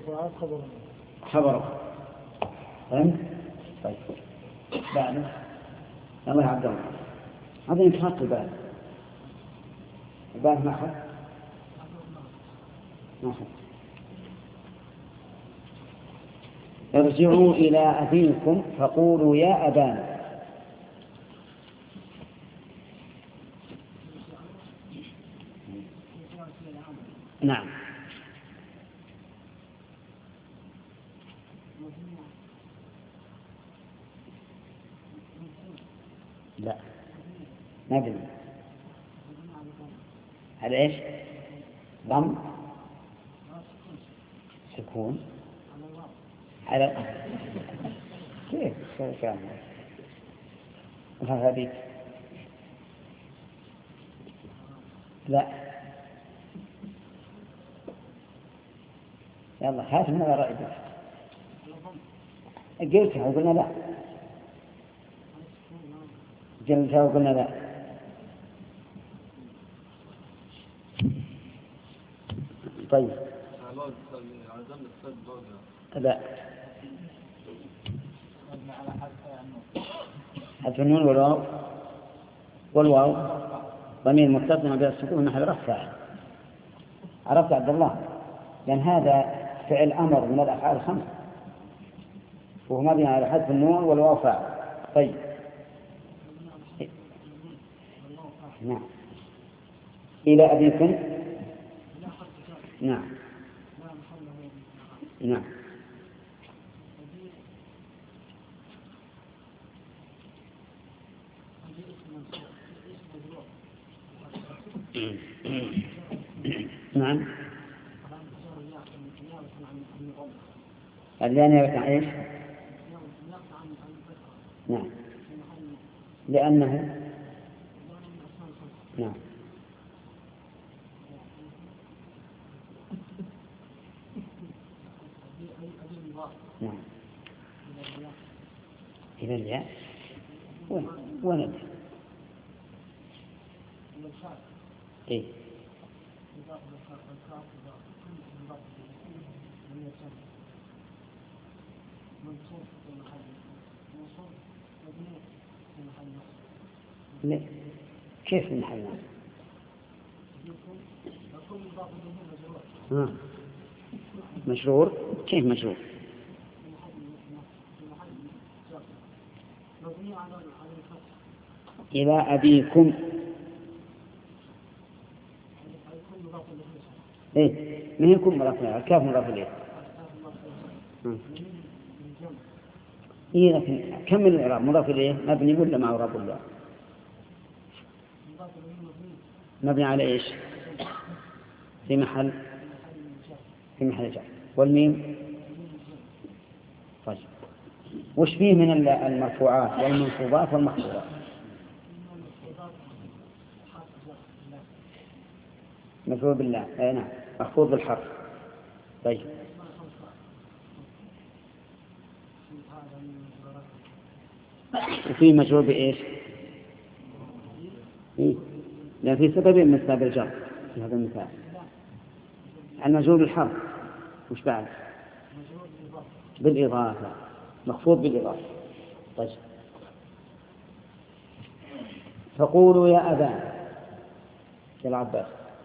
خبره. فهمت؟ طيب بعد الله عبد الله هذا ينتهط الباب. الباب ما أخذ ما أخذ. ارجعوا إلى أبيكم فقولوا يا أبانا. نعم لا مبني على ايش؟ ضم سكون على كيف كيف يعني هذه لا يلا هات من رأيك قلتها وقلنا لا قلتها وقلنا لا. طيب لا حذف النون والواو والواو ضمير متصل بالسكون محل رفع. عرفت عبد الله؟ لأن هذا فعل أمر من الأفعال الخمس وهو مبني على حذف النون والواو فاعل. طيب نعم إلى أبيكم. نعم نعم نعم اللام يرفع ايش؟ نعم لأنه نعم نعم إلى الياء وين وين إيه لا. كيف في محل نصب؟ آه. مجرور. كيف مجرور؟ إلى أبيكم. إيه ما هي كم مضاف إليه؟ الكاف مضاف إليه. إيه لكن كم الإعراب مضاف إليه مبني ولا مع إعراب الله؟ مبني على إيش؟ في محل في محل جر. والميم طيب وش فيه من المرفوعات والمنصوبات والمخفوضات؟ مفعول بالله. اي نعم مخفوض بالحرف. طيب وفي مجرور بايش؟ إيه؟ لأن في سبب من اسباب الجر في هذا المثال. المجرور بالحرف وش بعد؟ بالإضافة. مخفوض بالإضافة. طيب فقولوا يا أبانا يا العباس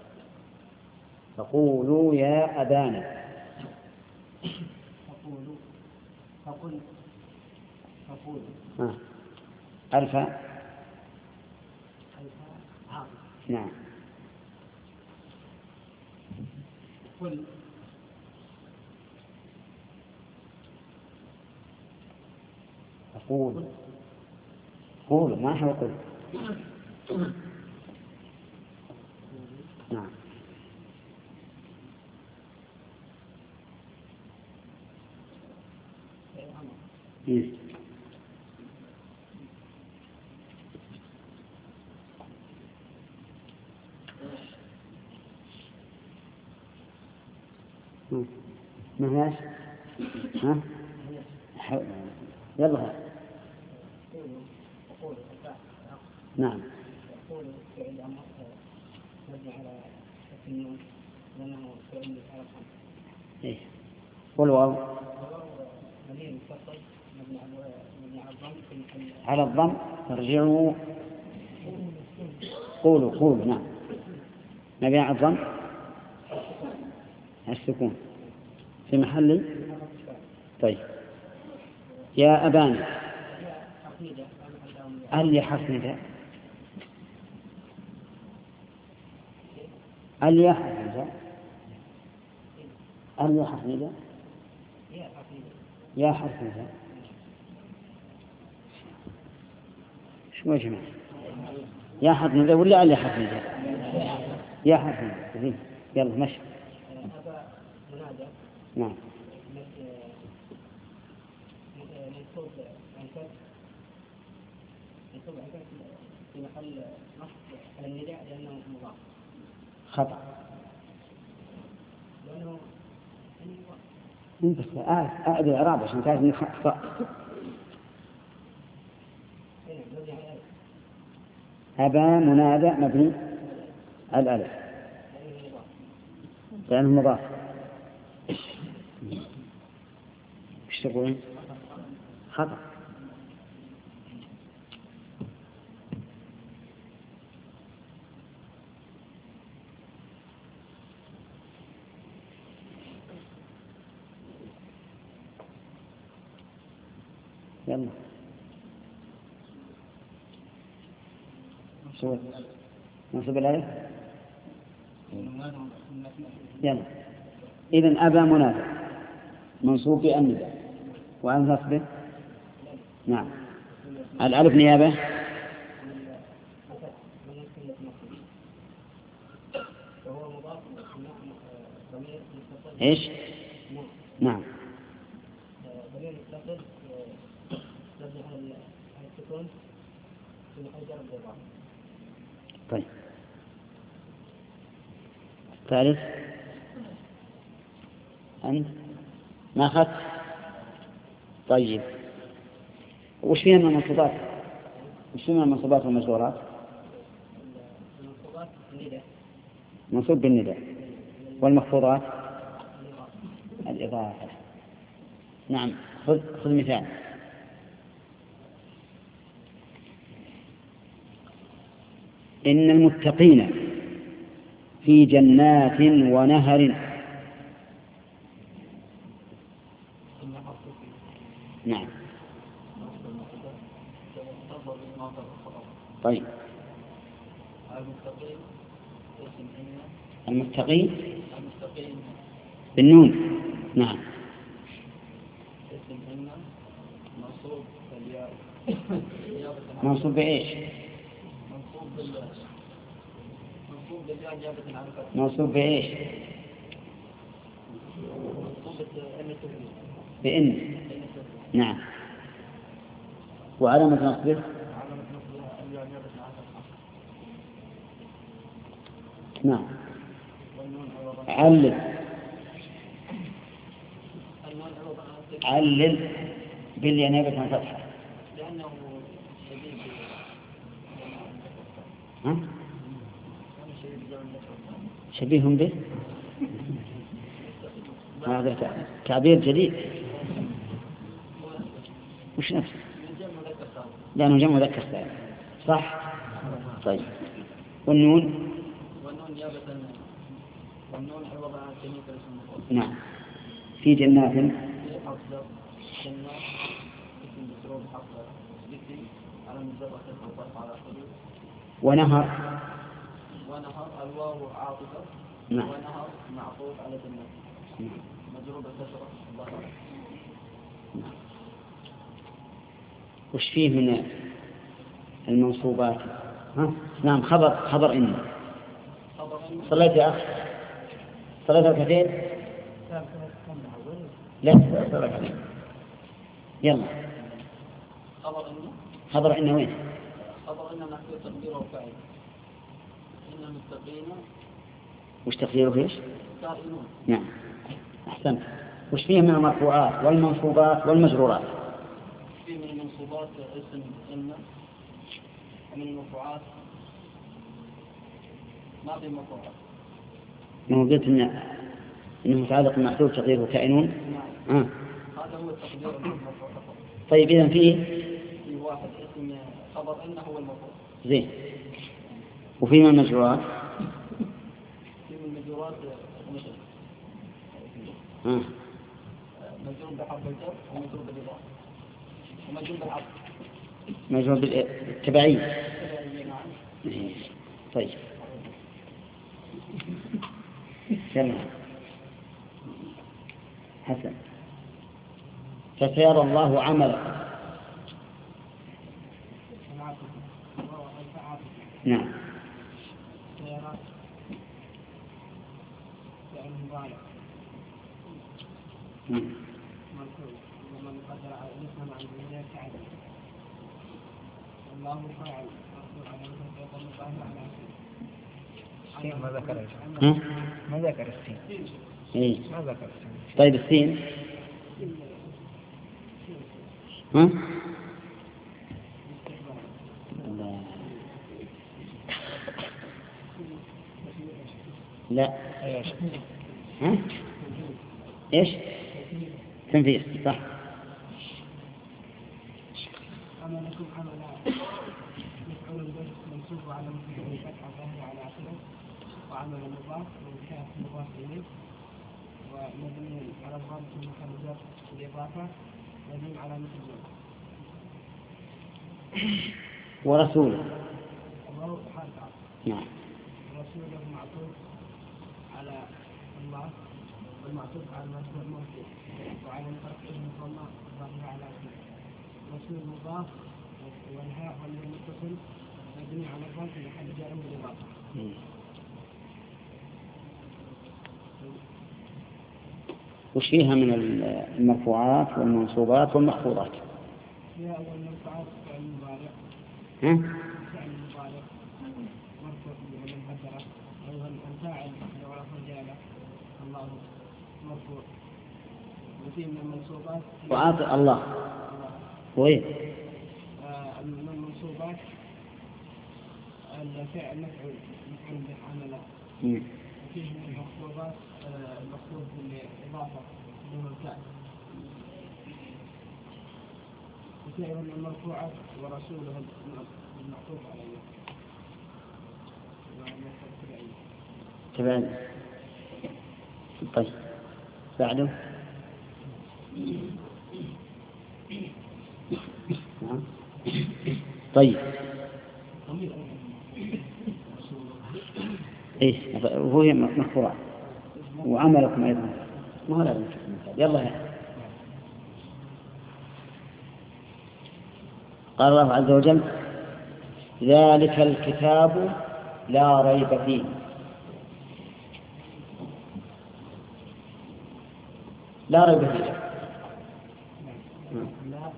فقولوا يا أبانا. فقولوا فقل فقولوا آه. ألفا نعم. قل أقول قول ما هو قل. نعم إيه. ما هياش ها ح... يلا نعم إيه. والواو على الضم ارجعوا قولوا قولوا نعم نبي على الضم السكون في محل. طيب يا أبانا هل يحرف نداء؟ هل يحرف نداء؟ هل يحرف نداء؟ يا حرف نداء. شو يا جماعة؟ يا حرف نداء ولا هل يحرف نداء؟ يا حرف نداء. يلا مشي. نعم منصوب عن كسر منصوب عن كسر في محل نصب على النداء لأنه مضاف. خطأ. لأنه انت أعد الإعراب عشان تعرف إنه خطأ. أبا منادى مبني الألف لأنه مضاف. ايش تقولين؟ خطأ. يلا شو منصوب الألف. يلا إذن أبا منادى منصوب بالنداء وأن نصبه. نعم الألف نيابة إيش؟ نعم طيب ثالث أنت ما أخذت. طيب وش فيها من المنصوبات؟ وش فيها من المنصوبات والمجرورات؟ منصوب بالنداء. والمخفوضات الإضافة. نعم خذ خذ مثال. إن المتقين في جنات ونهر. نعم. طيب. المتقين بالنون. نعم. منصوب بإيش؟ منصوب بإيش؟ بإن. نعم. وعلامة نصبه نعم. علل علل باليانيبة عن فتحة لأنه شديد. ها؟ شبيه به. هذا تعبير جديد. وش نفسه؟ لأنه جمع مذكر سالم. صح. طيب. والنون والنون نيابة والنون عوض عن كلمة الاسم. نعم. في جنات في حرف جر جنات اسم مسرور بحرف ذكري على مجرد الضرب على حدود. ونهر ونهر الواو عاطفة. نعم. ونهر معطوف على جنات مجرور بالكسرة الظاهرة. وش فيه من المنصوبات؟ ها؟ نعم. خبر خبر إن. صليت يا أخ؟ صليت ركعتين؟ لا صليت ركعتين. يلا. خبر إن. خبر إن وين؟ خبر إن محذوف تقديره فاعل. إن المتقين. وش تقديره فيش؟ كائنون. نعم. أحسنت. وش فيه من المرفوعات والمنصوبات والمجرورات؟ فيه من المنصوبات اسم إن. ومن المرفوعات ما في مرفوعات. ما قلت إن إنه متعلق محذوف تقديره كائنون. نعم. آه. هذا هو التقدير المرفوع. طيب إذن فيه في واحد اسم خبر إن هو المرفوع. زين. وفي من المجرورات؟ في من المجرورات مثل آه. مجرور بحرف الجر ومجرور بالإضافة ومجرور بالعطف. مجرور بالتبعية. طيب. يلا حسن. فسيرى الله عملك. نعم. ومن قدر على الاسم عن الدنيا كعدل الله فاعل مقدور على الاسم يقول الله على السين. ما ذكر السين. ما ذكر السين. إيه. ما ذكر السين. طيب السين. ها؟ لا. ها؟ إيش؟ تنفيذ. صح. عملكم عملا مفعول به منصوب على مفعول الفتحة ظاهر على آخره وعمل مضاف وكاف مضاف إليه ومبني على الضم في محل جر بالإضافة مبني على مثل جر. ورسوله. الله حرف عطف. نعم. ورسوله معطوف على الله والمعطوف على المرفوع مرفوع وعلى رفعه مضمة ظاهرة على آخره. رسول مضاف والهاء ضمير متصل مبني على الضم في محل جر بالإضافة. وش فيها من المرفوعات والمنصوبات والمخفوضات؟ فيها أول مرفوعات فعل مضارع. ها؟ فعل مضارع مرفوع بأن مقدرة. أيضا الفاعل لو رفع رجاله الله مرفوع. وفيه من المنصوبات وعاطي الله. وين؟ آه من المنصوبات الفعل مفعول مفعول به عمل. وفيه من المخفوضات آه المخفوض بالإضافة دون الكاف. وفيه من المرفوعات ورسوله المعطوف عليه. تبعين. طيب بعده. نعم. طيب ايش هو مخفورات وعملكم ايضا ما هو لازم. يلا يا. قال الله عز وجل ذلك الكتاب لا ريب فيه. لا ريب فيه. لا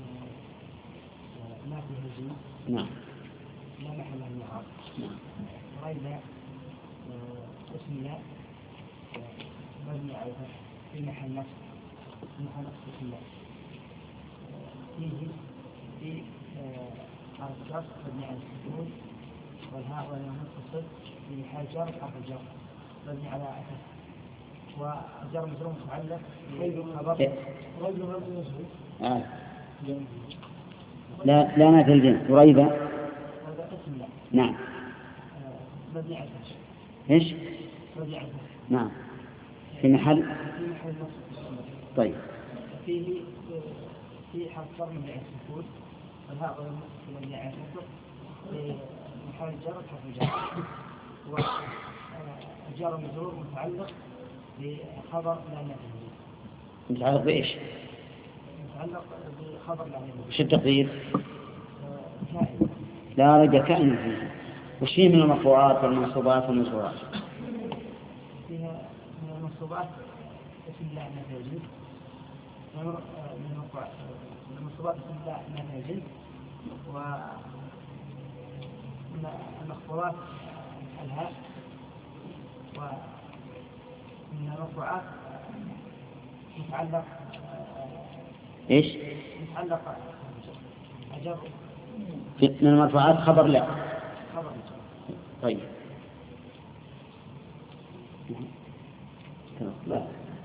لا فيه جيم. نعم. لا محل له من الإعراب. نعم. ريب اسم لا مبني على في محل نصب في محل نصب اسم لا فيه في حرف جر مبني على السكون والهاء والمتصل في محل جر حرف الجر مبني على أساس وجر مجرور متعلق بخبر ريب مبني آه. لا لا ما في الجنس ريب. هذا اسم لا. نعم. مبني على أساس. ايش؟ مبني على أساس. نعم. في محل. في محل نصب. طيب. فيه في حرف جر مبني على السكون والهاء والمتصل مبني على الكسر في محل جر حرف الجر والجر مجرور متعلق بخبر لا نافذ. متعلق بإيش؟ متعلق بخبر لا نافذ. وش التقدير؟ كائن. لا ريب كائن فيه. وش فيه من المرفوعات والمنصوبات والمجرورات؟ فيها من المنصوبات اسم لا نافذ. من المرفوعات من المنصوبات اسم لا نافذ. ومن المخفورات الهاء. ومن المرفوعات متعلق ايش؟ متعلق أجر. من المرفوعات خبر لا. خبر. طيب. لا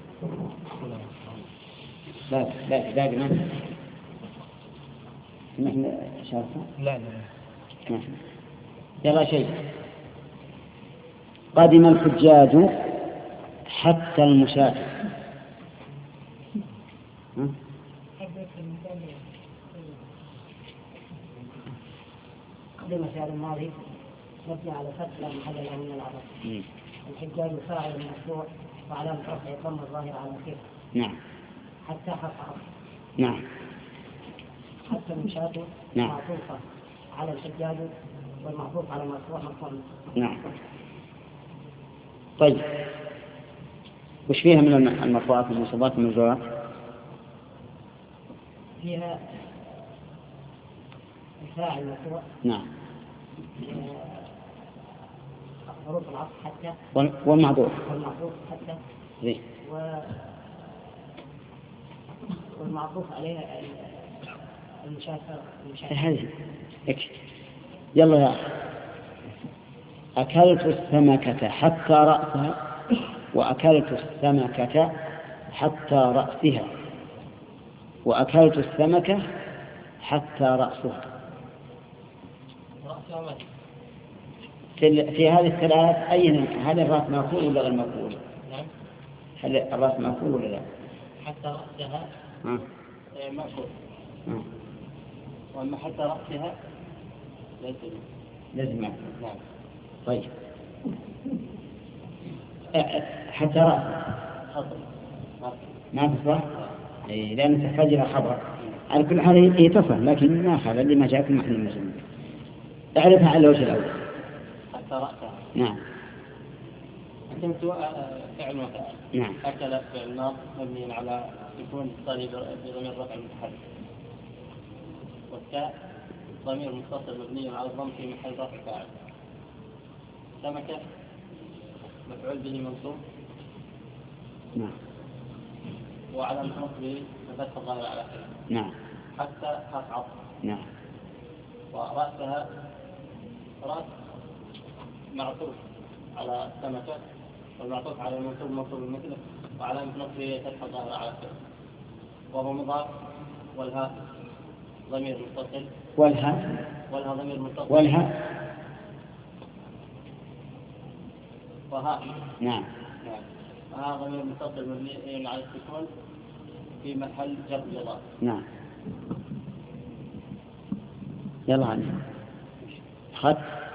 لا لا باقي ما نحن شارفة. لا لا. نعم. يلا شيء. قدم الحجاج حتى المسافر. قدم فعل الماضي مبني على فتح لا محل له من العرب. الحجاج فاعل مرفوع وعلامة رفعه الضم الظاهر على الخير. نعم. حتى حرف عطف. نعم. حتى المشاة نعم. معطوفة على الحجاج والمعطوف على مرفوع مرفوع. نعم. طيب وش فيها من المرفوعات والمنصوبات والمجرورات؟ فيها الفاعل مرفوع. نعم. حروف العطف حتى والمعطوف والمعطوف حتى زين. و والمعطوف عليها المشافة. هذه اكتب. يلا يا أكلت السمكة حتى رأسها وأكلت السمكة حتى رأسها وأكلت السمكة حتى رأسها. في, في هذه الثلاث أين هل الرأس مأكول ولا غير مأكول؟ نعم. هل الرأس مأكول ولا لا؟ حتى رأسها آه. مأكول. آه. وأما حتى رأسها ليس لازم مأكول. نعم. طيب حتى رأسها خطأ ما تصلح إيه لأن تحتاج إلى خبر. على كل حال هي تصلح لكن ما خبر اللي ما جاء في محل المجموع. اعرفها على الوجه الأول. حتى رأسها. نعم. أكلت فعل وفعل. نعم. أكل فعل ناصب مبني على سكون اتصال بضمير رفع المتحرك. والتاء ضمير متصل مبني على الضم في محل رفع فاعل. سمكة مفعول به منصوب. نعم. وعلى نصبه فتح الظاهر على آخره. نعم. حتى حرف عطف. نعم. ورأسها رأس معطوف على السمكة والمعطوف على المنصوب منصوب مثله وعلامة نصبه فتح الظاهر على آخره. وهو مضاف والهاء ضمير متصل. والها والها ضمير متصل. والها وها. نعم. نعم. وها ضمير متصل مبني على السكون في محل جر مضاف. نعم. يلا عني خط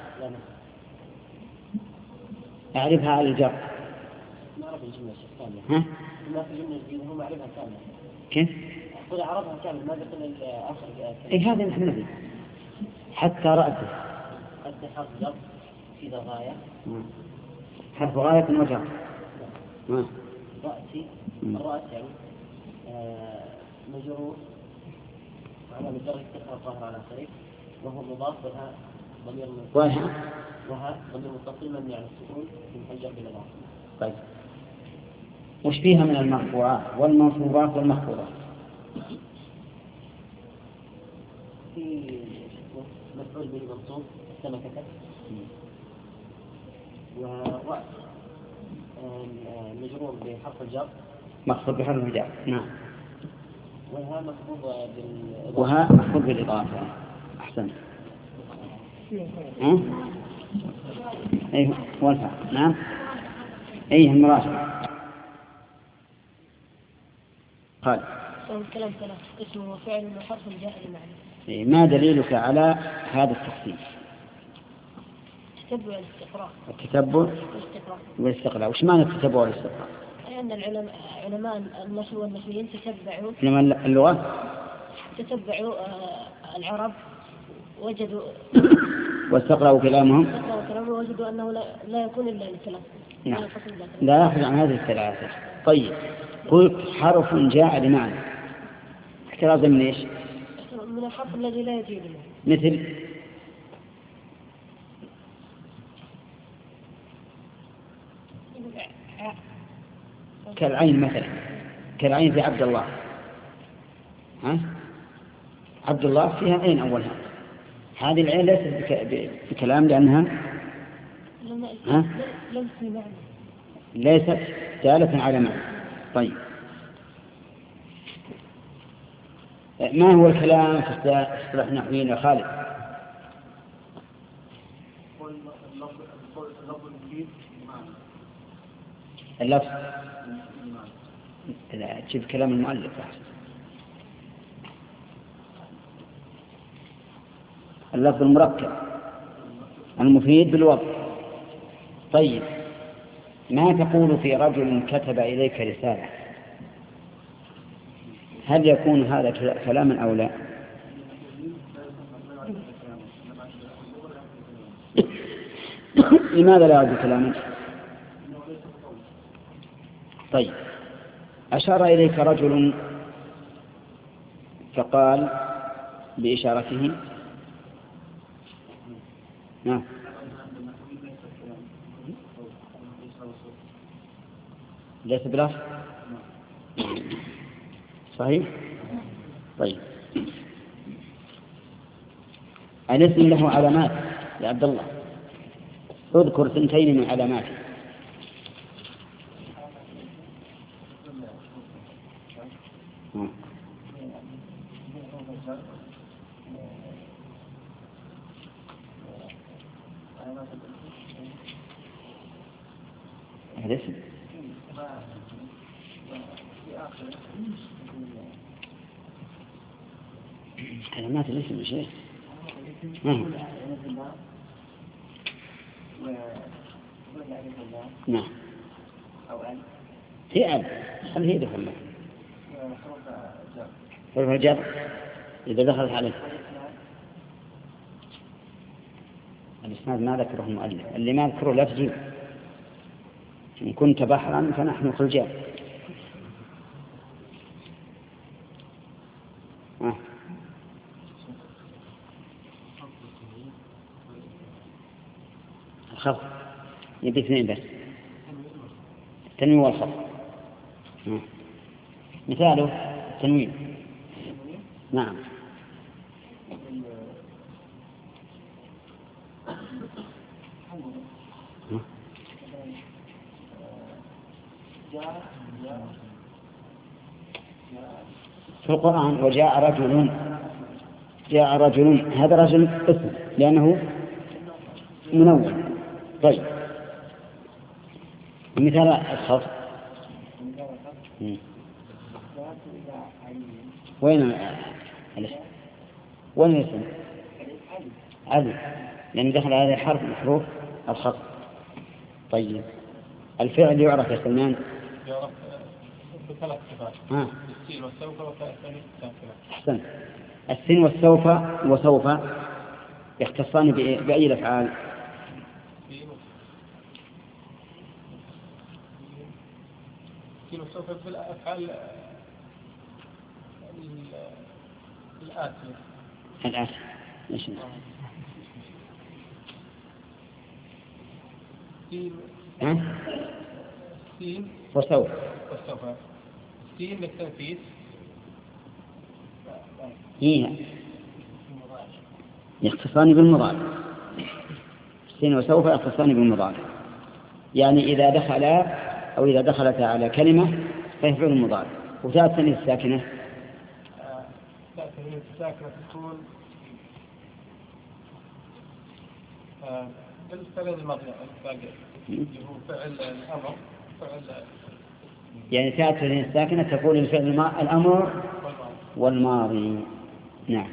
أعرفها على الجر. ما أعرف الجملة الثانية. ها؟ ما في جملة جديدة هم أعرفها كاملة. كيف؟ قل عرفها كاملة ما بقول آخر. إيه هذا نحن نبي حتى رأته. قد حرف جر في غاية. حرف غاية وجر. رأسي الرأس يعني آه مجرور على مجرد كثرة الظاهر على خير وهو مضاف وها ضمير وها وها ضمير متصل مبني على السكون في محل جر بالإضافة. طيب وش فيها من المرفوعات والمنصوبات والمخفوضات؟ في مفعول به منصوب سمكة ورأس مجرور بحرف الجر مخفوض بحرف الجر. نعم. وها مخفوض بالإضافة. وها مخفوض بالإضافة. أحسن. ها؟ أيه والفاء. نعم. أيه المراشد. قال. الكلام ثلاث اسم وفعل وحرف جاء لمعنى. ما دليلك على هذا التقسيم؟ التتبع والاستقراء. التتبع والاستقراء. وش معنى التتبع والاستقراء؟ لأن العلماء علماء النحو والنحويين تتبعوا علماء اللغة تتبعوا العرب وجدوا واستقرأوا كلامهم استقرأوا كلامهم وجدوا أنه لا, لا يكون إلا للثلاث. نعم. لا يخرج عن هذه الثلاثة. طيب قلت حرف جاء لمعنى احترازا من ايش؟ من الحرف الذي لا يجي له. مثل كالعين مثلا كالعين في عبد الله. ها؟ عبد الله فيها عين أولها. هذه العين ليست بكلام لأنها ها؟ ليست دالة على معنى. طيب ما هو الكلام في اصطلاح النحويين يا خالد؟ اللفظ لا تشوف كلام المؤلف اللفظ المركب المفيد بالوضع. طيب ما تقول في رجل كتب إليك رسالة؟ هل يكون هذا كلاما أو لا؟ لماذا لا يعد كلاما؟ طيب أشار إليك رجل فقال بإشارته نعم ليس بلفظ صحيح. طيب الاسم له علامات يا عبد الله، اذكر ثنتين من علاماته. الاسم علامات الاسم شيء نعم هي أب هل هي دخل له حروف الجر إذا دخلت عليه الإسناد ما ذكره المؤلف. اللي ما ذكره لفظي إن كنت بحرا فنحن خلجان. آه. الخفض يبي اثنين بس التنوين والخفض. آه. مثاله التنوين نعم في القرآن وجاء رجل جاء رجل هذا رجل اسم لأنه منون. طيب مثال الخفض وين وين الاسم؟ علي، لأن دخل هذا الحرف من حروف الخفض. طيب الفعل يعرف يا سلمان؟ يعرف بثلاث صفات. ها. السين والسوف والثاني الساكنة. أحسن. السين والسوف وسوف يختصان بأي الأفعال؟ السين والسوف في الأفعال الآتية. الآتية. إيش؟ السين. ها؟ السين وسوف. والسوف. السين للتنفيذ. هي يختصان بالمضارع. السين وسوف يختصان بالمضارع، يعني إذا دخل أو إذا دخلت على كلمة فيفعل المضارع. وتأتي الثانية الساكنة. تأتي الساكنة تكون بالفعل الماضي الباقي اللي هو فعل الأمر. فعل يعني تأتي الساكنة تكون الفعل الأمر والماضي. نعم.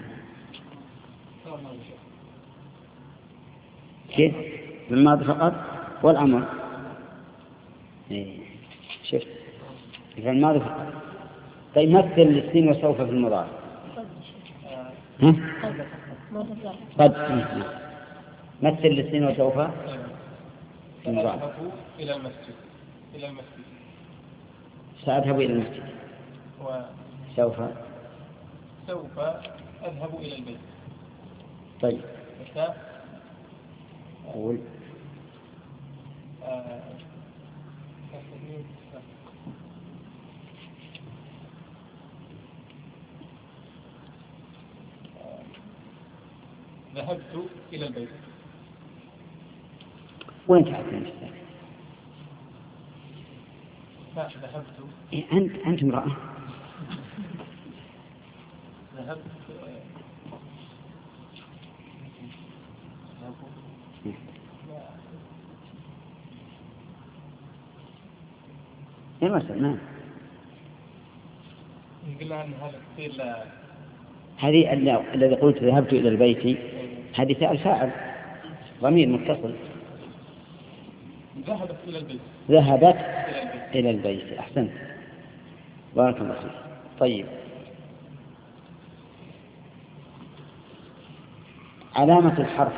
كيف؟ بالماضي فقط والأمر. إيه. شفت؟ في الماضي فقط. طيب مثل السين وسوف في المضارع. ها؟ قد. مثل السين وسوف في المضارع. سأذهب إلى المسجد. إلى المسجد. سأذهب إلى المسجد. سوف. سوف أذهب إلى البيت. طيب. متى؟ أقول. آه. ذهبت إلى البيت. وين تعرفين الساكن؟ لا ذهبت. إيه أنت أنت امرأة. ذهبت. يا مسلمان. قلنا أن هذا كثير. هذه الذي قلت ذهبت إلى البيت هذه فعل فاعل ضمير متصل. ذهبت إلى البيت. ذهبت إلى البيت. أحسنت، بارك الله فيك. طيب علامة الحرف.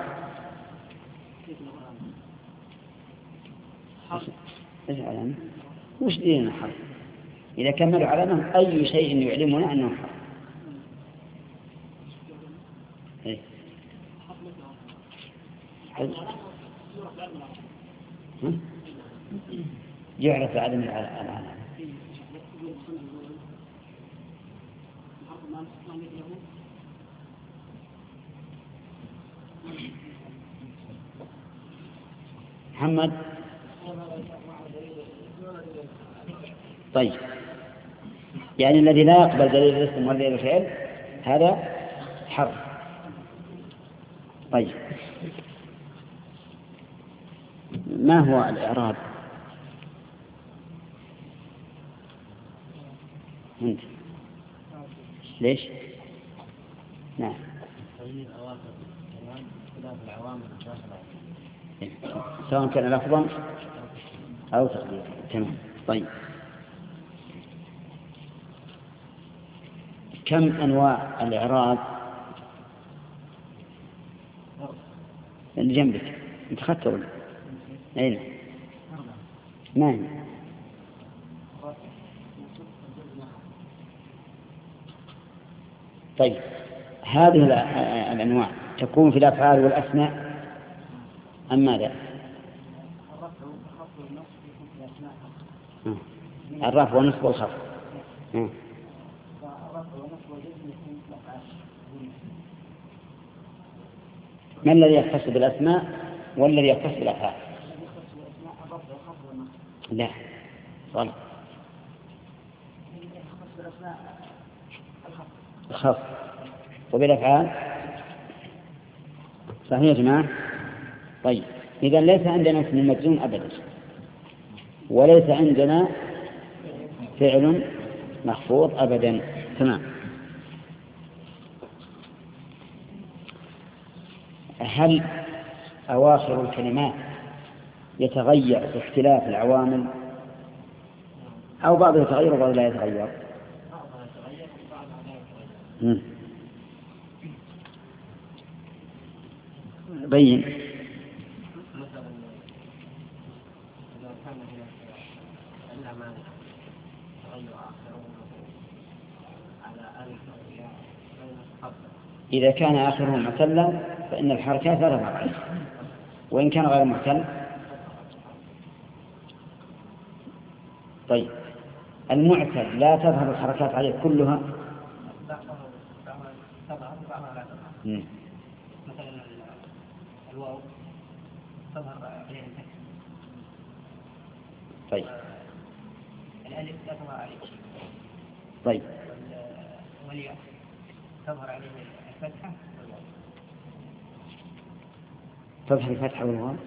إيش علامة؟ وش دين الحرف؟ إذا كملوا علامة أي شيء يعلمنا أنه حرف. إيه؟ يعرف عدم العلامة. محمد. طيب يعني الذي لا يقبل دليل الاسم ودليل الفعل هذا حرف. طيب ما هو الإعراب؟ أنت ليش؟ نعم. سواء كان لفظا أو تقديرا. تمام. طيب كم أنواع الإعراب اللي جنبك أنت خدته ولا؟ أين؟ ما هي؟ طيب هذه الأنواع تكون في الأفعال والأسماء أم ماذا؟ الرفع والنصب والخفض. ما الذي يختص بالأسماء والذي يختص بالأفعال؟ لا غلط. الخفض. وبالأفعال صحيح يا جماعة. طيب إذا ليس عندنا اسم المجزوم أبدا وليس عندنا فعل محفوظ أبدا. تمام. هل أواخر الكلمات يتغير باختلاف العوامل أو بعضها يتغير وبعضها لا يتغير؟ مم. بين. مثلا إذا كان هناك الأمان تغير آخره على ألف أو ياء بين الحرف. إذا كان آخره معتلا فإن الحركات لا تظهر عليه، وإن كان غير معتل. طيب المعتل لا تظهر الحركات عليه كلها؟ لا تظهر بعضها لا تظهر. مثلا الواو تظهر عليه الفتح. طيب الألف لا تظهر عليه. طيب والياء تظهر عليه الفتحة. تظهر الفتحة والواو.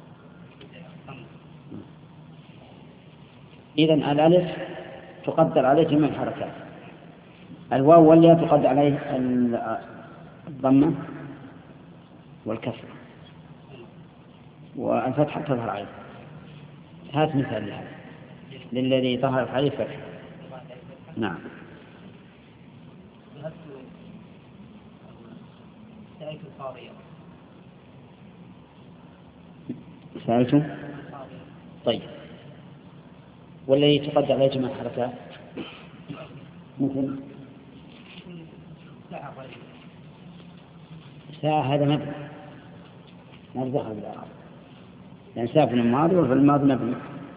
إذن الألف تقدر عليه جميع الحركات، الواو والياء تقدر عليه الضمة والكسر، والفتحة تظهر عليه. هات مثال لهذا للذي ظهرت عليه فتحة. نعم. سألت القاضية. سألتم؟ طيب والذي تقدر عليه جميع الحركات مثل ساعة، هذا مبني ما دخل بالإعراب، لأن ساعة في الماضي وفي الماضي مبني.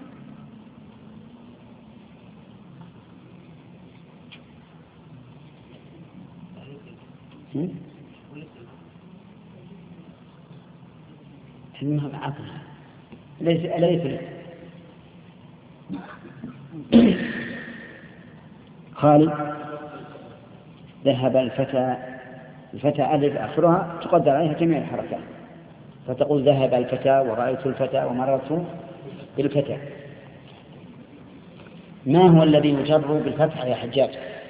المهم عقل ليس ليس خالد. ذهب الفتى، الفتى ألف آخرها تقدر عليها جميع الحركات، فتقول ذهب الفتى ورأيت الفتى ومررت بالفتى. ما هو الذي يجر بالفتح يا حجاج؟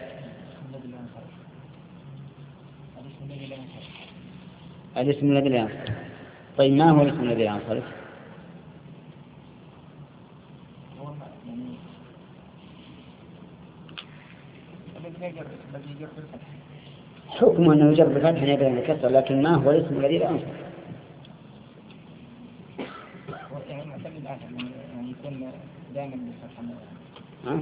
الاسم الذي لا ينصرف. طيب ما هو الاسم الذي لا ينصرف؟ حكم أنه يجر بالفتح يبين الكسر، لكن ما هو الاسم الذي لا ينصرف؟ يعني معتمد آخر يعني يكون دائما بالفتح. ها؟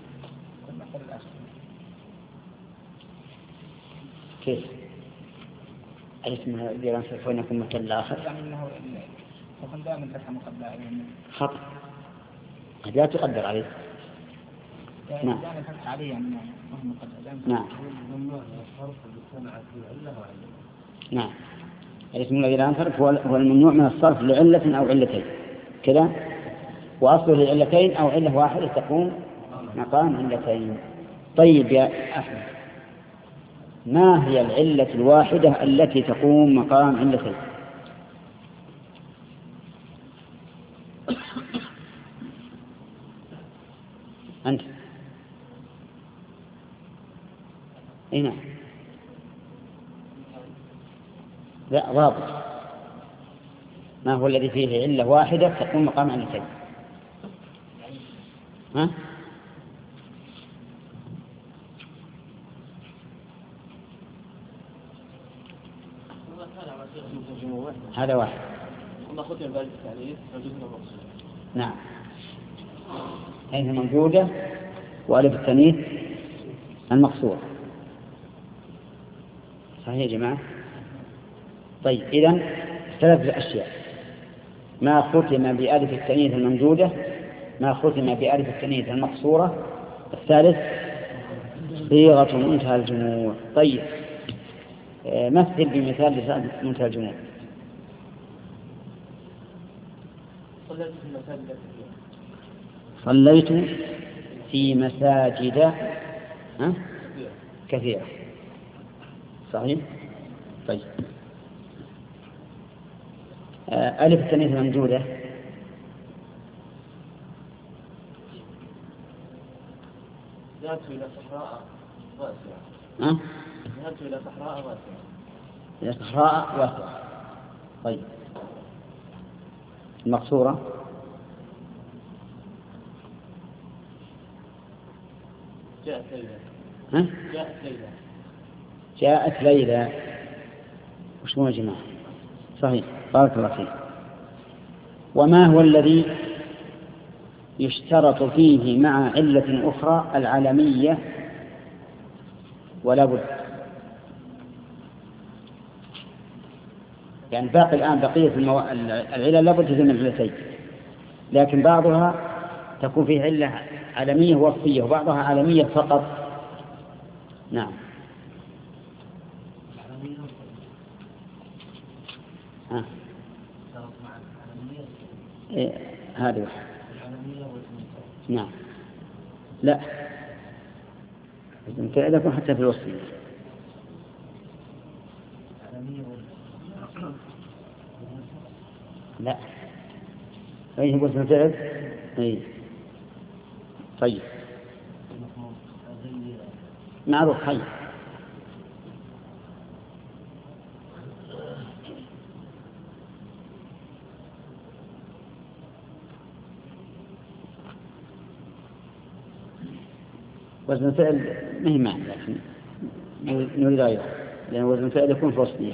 كيف؟ الاسم الذي لا ينصرف وين يكون مثل الآخر؟ يعني أنه يكون دائما الفتح مقدر عليه. خطأ، قد لا تقدر عليه. نعم. نعم. نعم. الاسم الذي لا ينصرف هو الممنوع من الصرف لعلة أو علتين كذا، وأصله لعلتين أو علة واحدة تقوم مقام علتين. طيب يا أحمد، ما هي العلة الواحدة التي تقوم مقام علتين؟ أنت أين؟ نعم. لا ضابط. ما هو الذي فيه علة واحدة تقوم مقام علتين؟ ها؟ هذا واحد. نعم. هذه موجودة وألف التانيث المقصورة. صحيح يا جماعة؟ طيب إذن ثلاث أشياء: ما ختم بألف التانيث الممدودة، ما ختم بألف التانيث المقصورة، الثالث صيغة منتهى الجموع. طيب مثل بمثال لصيغة منتهى الجموع. صليت في مساجد ها؟ كثيرة. صحيح؟ طيب ألف التانيث الممدودة ذهبت إلى صحراء واسعة. ها؟ ذهبت إلى صحراء واسعة. إلى صحراء واسعة. طيب المقصورة جاءت ليلى. ها؟ جاءت ليلى. جاءت ليلى. وش هو يا جماعة؟ صحيح، بارك الله فيك. وما هو الذي يشترط فيه مع علة أخرى العالمية ولا بد؟ يعني باقي الآن بقية المو... العلل لا بد من علتين، لكن بعضها تكون فيه علة عالمية وصفية وبعضها عالمية فقط. نعم. ها. إيه هذا واحد. نعم. لا إذا يكون حتى في الوصفية. لا أي هو اسم الفعل. أي طيب معروف حي. وزن الفعل ما هي معنى، لكن نريد غيره، لأن وزن الفعل يكون في وصفية.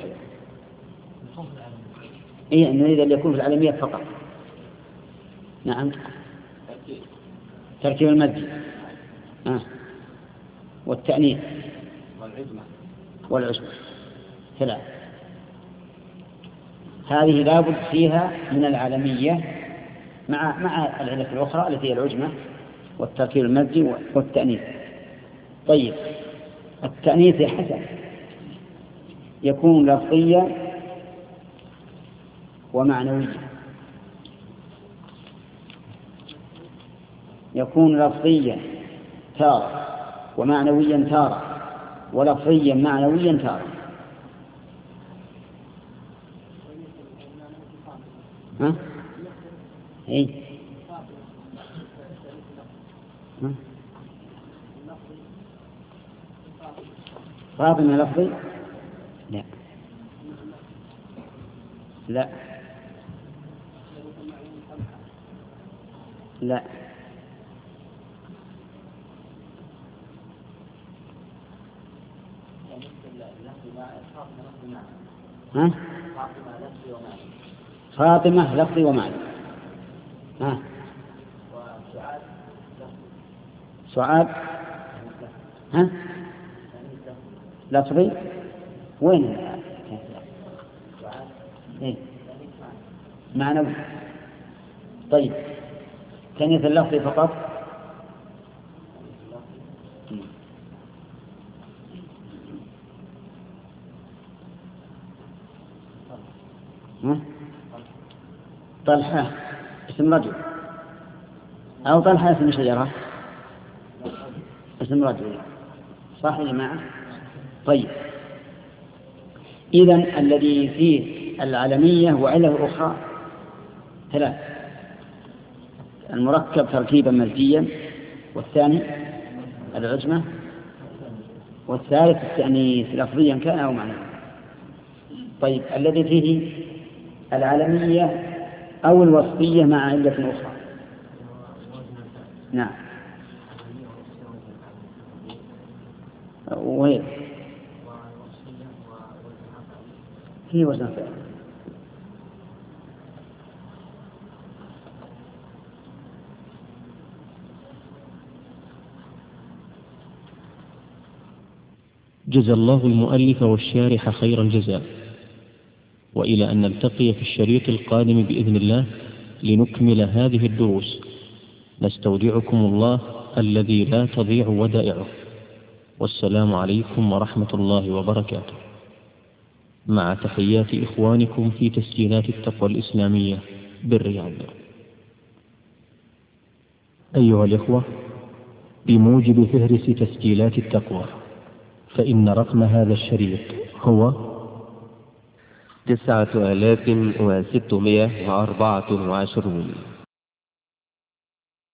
إيه نريد أن يكون في العالمية فقط. نعم. تركيب المد آه. والتأنيث والعجمة ثلاث، هذه لابد فيها من العالمية مع مع العلة الأخرى التي هي العجمة والتركيب المزجي والتأنيث. طيب التأنيث حسن يكون لفظيا ومعنويا. يكون لفظيا تارة ومعنويا تارة ولفظيا معنويا تارة. ها؟ إيه؟ ها؟ فاطمة لفظي؟ لا لا لا ها؟ فاطمة لفظي ومعنى. ها؟ سعاد ها؟ لفظي وين؟ إيه؟ معنوي. طيب تأنيث اللفظي فقط. ها؟ طلحة اسم رجل أو طلحة اسم شجرة؟ اسم رجل صح يا جماعة؟ طيب إذن الذي فيه العالمية وعلة أخرى ثلاث: المركب تركيبا مزجيا، والثاني العجمة، والثالث التأنيث لفظيا كان أو معنويا. طيب الذي فيه العالمية أو الوصفية مع علة أخرى. نعم. وهي هي وزن فعل. جزى الله المؤلف والشارح خير الجزاء، وإلى أن نلتقي في الشريط القادم بإذن الله لنكمل هذه الدروس، نستودعكم الله الذي لا تضيع ودائعه، والسلام عليكم ورحمة الله وبركاته، مع تحيات إخوانكم في تسجيلات التقوى الإسلامية بالرياض. أيها الإخوة، بموجب فهرس تسجيلات التقوى، فإن رقم هذا الشريط هو تسعة آلاف وستمائة وأربعة وعشرون.